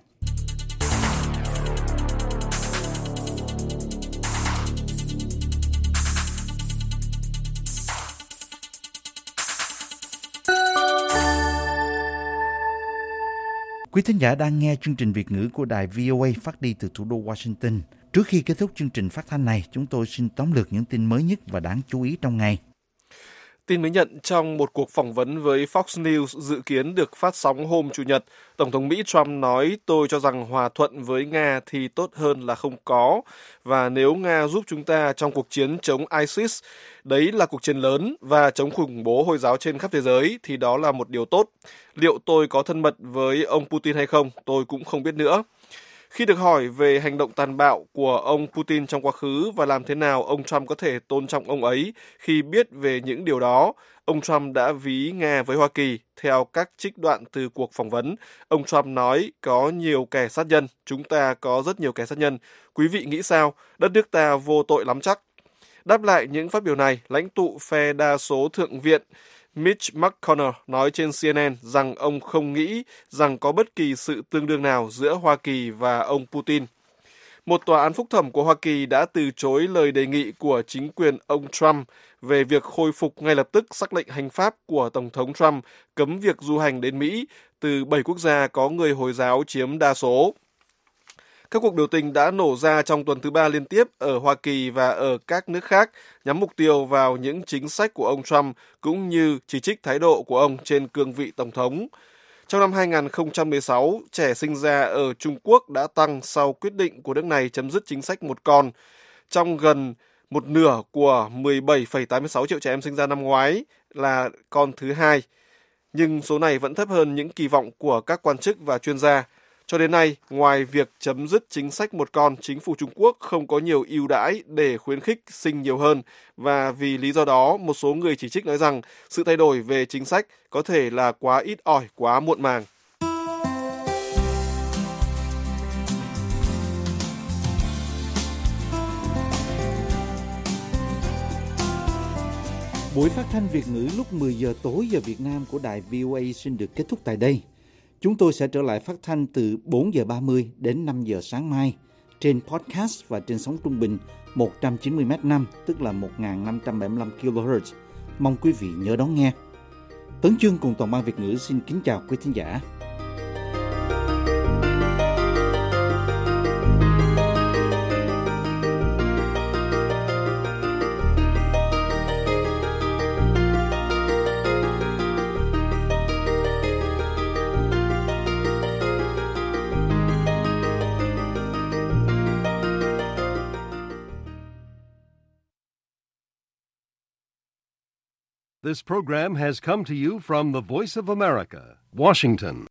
Quý thính giả đang nghe chương trình Việt ngữ của đài vê o a phát đi từ thủ đô Washington. Trước khi kết thúc chương trình phát thanh này, chúng tôi xin tóm lược những tin mới nhất và đáng chú ý trong ngày. Tin mới nhận trong một cuộc phỏng vấn với Fox News dự kiến được phát sóng hôm Chủ nhật, Tổng thống Mỹ Trump nói tôi cho rằng hòa thuận với Nga thì tốt hơn là không có, và nếu Nga giúp chúng ta trong cuộc chiến chống ISIS, đấy là cuộc chiến lớn, và chống khủng bố Hồi giáo trên khắp thế giới, thì đó là một điều tốt. Liệu tôi có thân mật với ông Putin hay không, tôi cũng không biết nữa. Khi được hỏi về hành động tàn bạo của ông Putin trong quá khứ và làm thế nào ông Trump có thể tôn trọng ông ấy khi biết về những điều đó, ông Trump đã ví Nga với Hoa Kỳ. Theo các trích đoạn từ cuộc phỏng vấn, ông Trump nói có nhiều kẻ sát nhân, chúng ta có rất nhiều kẻ sát nhân. Quý vị nghĩ sao? Đất nước ta vô tội lắm chắc. Đáp lại những phát biểu này, lãnh tụ phe đa số Thượng viện Mitch McConnell nói trên C N N rằng ông không nghĩ rằng có bất kỳ sự tương đương nào giữa Hoa Kỳ và ông Putin. Một tòa án phúc thẩm của Hoa Kỳ đã từ chối lời đề nghị của chính quyền ông Trump về việc khôi phục ngay lập tức sắc lệnh hành pháp của Tổng thống Trump cấm việc du hành đến Mỹ từ bảy quốc gia có người Hồi giáo chiếm đa số. Các cuộc biểu tình đã nổ ra trong tuần thứ ba liên tiếp ở Hoa Kỳ và ở các nước khác, nhắm mục tiêu vào những chính sách của ông Trump cũng như chỉ trích thái độ của ông trên cương vị Tổng thống. Trong năm hai không một sáu, trẻ sinh ra ở Trung Quốc đã tăng sau quyết định của nước này chấm dứt chính sách một con. Trong gần một nửa của mười bảy phẩy tám mươi sáu triệu trẻ em sinh ra năm ngoái là con thứ hai. Nhưng số này vẫn thấp hơn những kỳ vọng của các quan chức và chuyên gia. Cho đến nay, ngoài việc chấm dứt chính sách một con, chính phủ Trung Quốc không có nhiều ưu đãi để khuyến khích sinh nhiều hơn, và vì lý do đó, một số người chỉ trích nói rằng sự thay đổi về chính sách có thể là quá ít ỏi, quá muộn màng. Buổi phát thanh Việt ngữ lúc mười giờ tối giờ Việt Nam của đài vê o a xin được kết thúc tại đây. Chúng tôi sẽ trở lại phát thanh từ bốn giờ ba mươi đến năm giờ sáng mai trên podcast và trên sóng trung bình một trăm chín mươi mét năm, tức là một nghìn năm trăm bảy mươi lăm ki lô héc. Mong quý vị nhớ đón nghe. Tấn Chương cùng toàn ban Việt ngữ xin kính chào quý thính giả. This program has come to you from the Voice of America, Washington.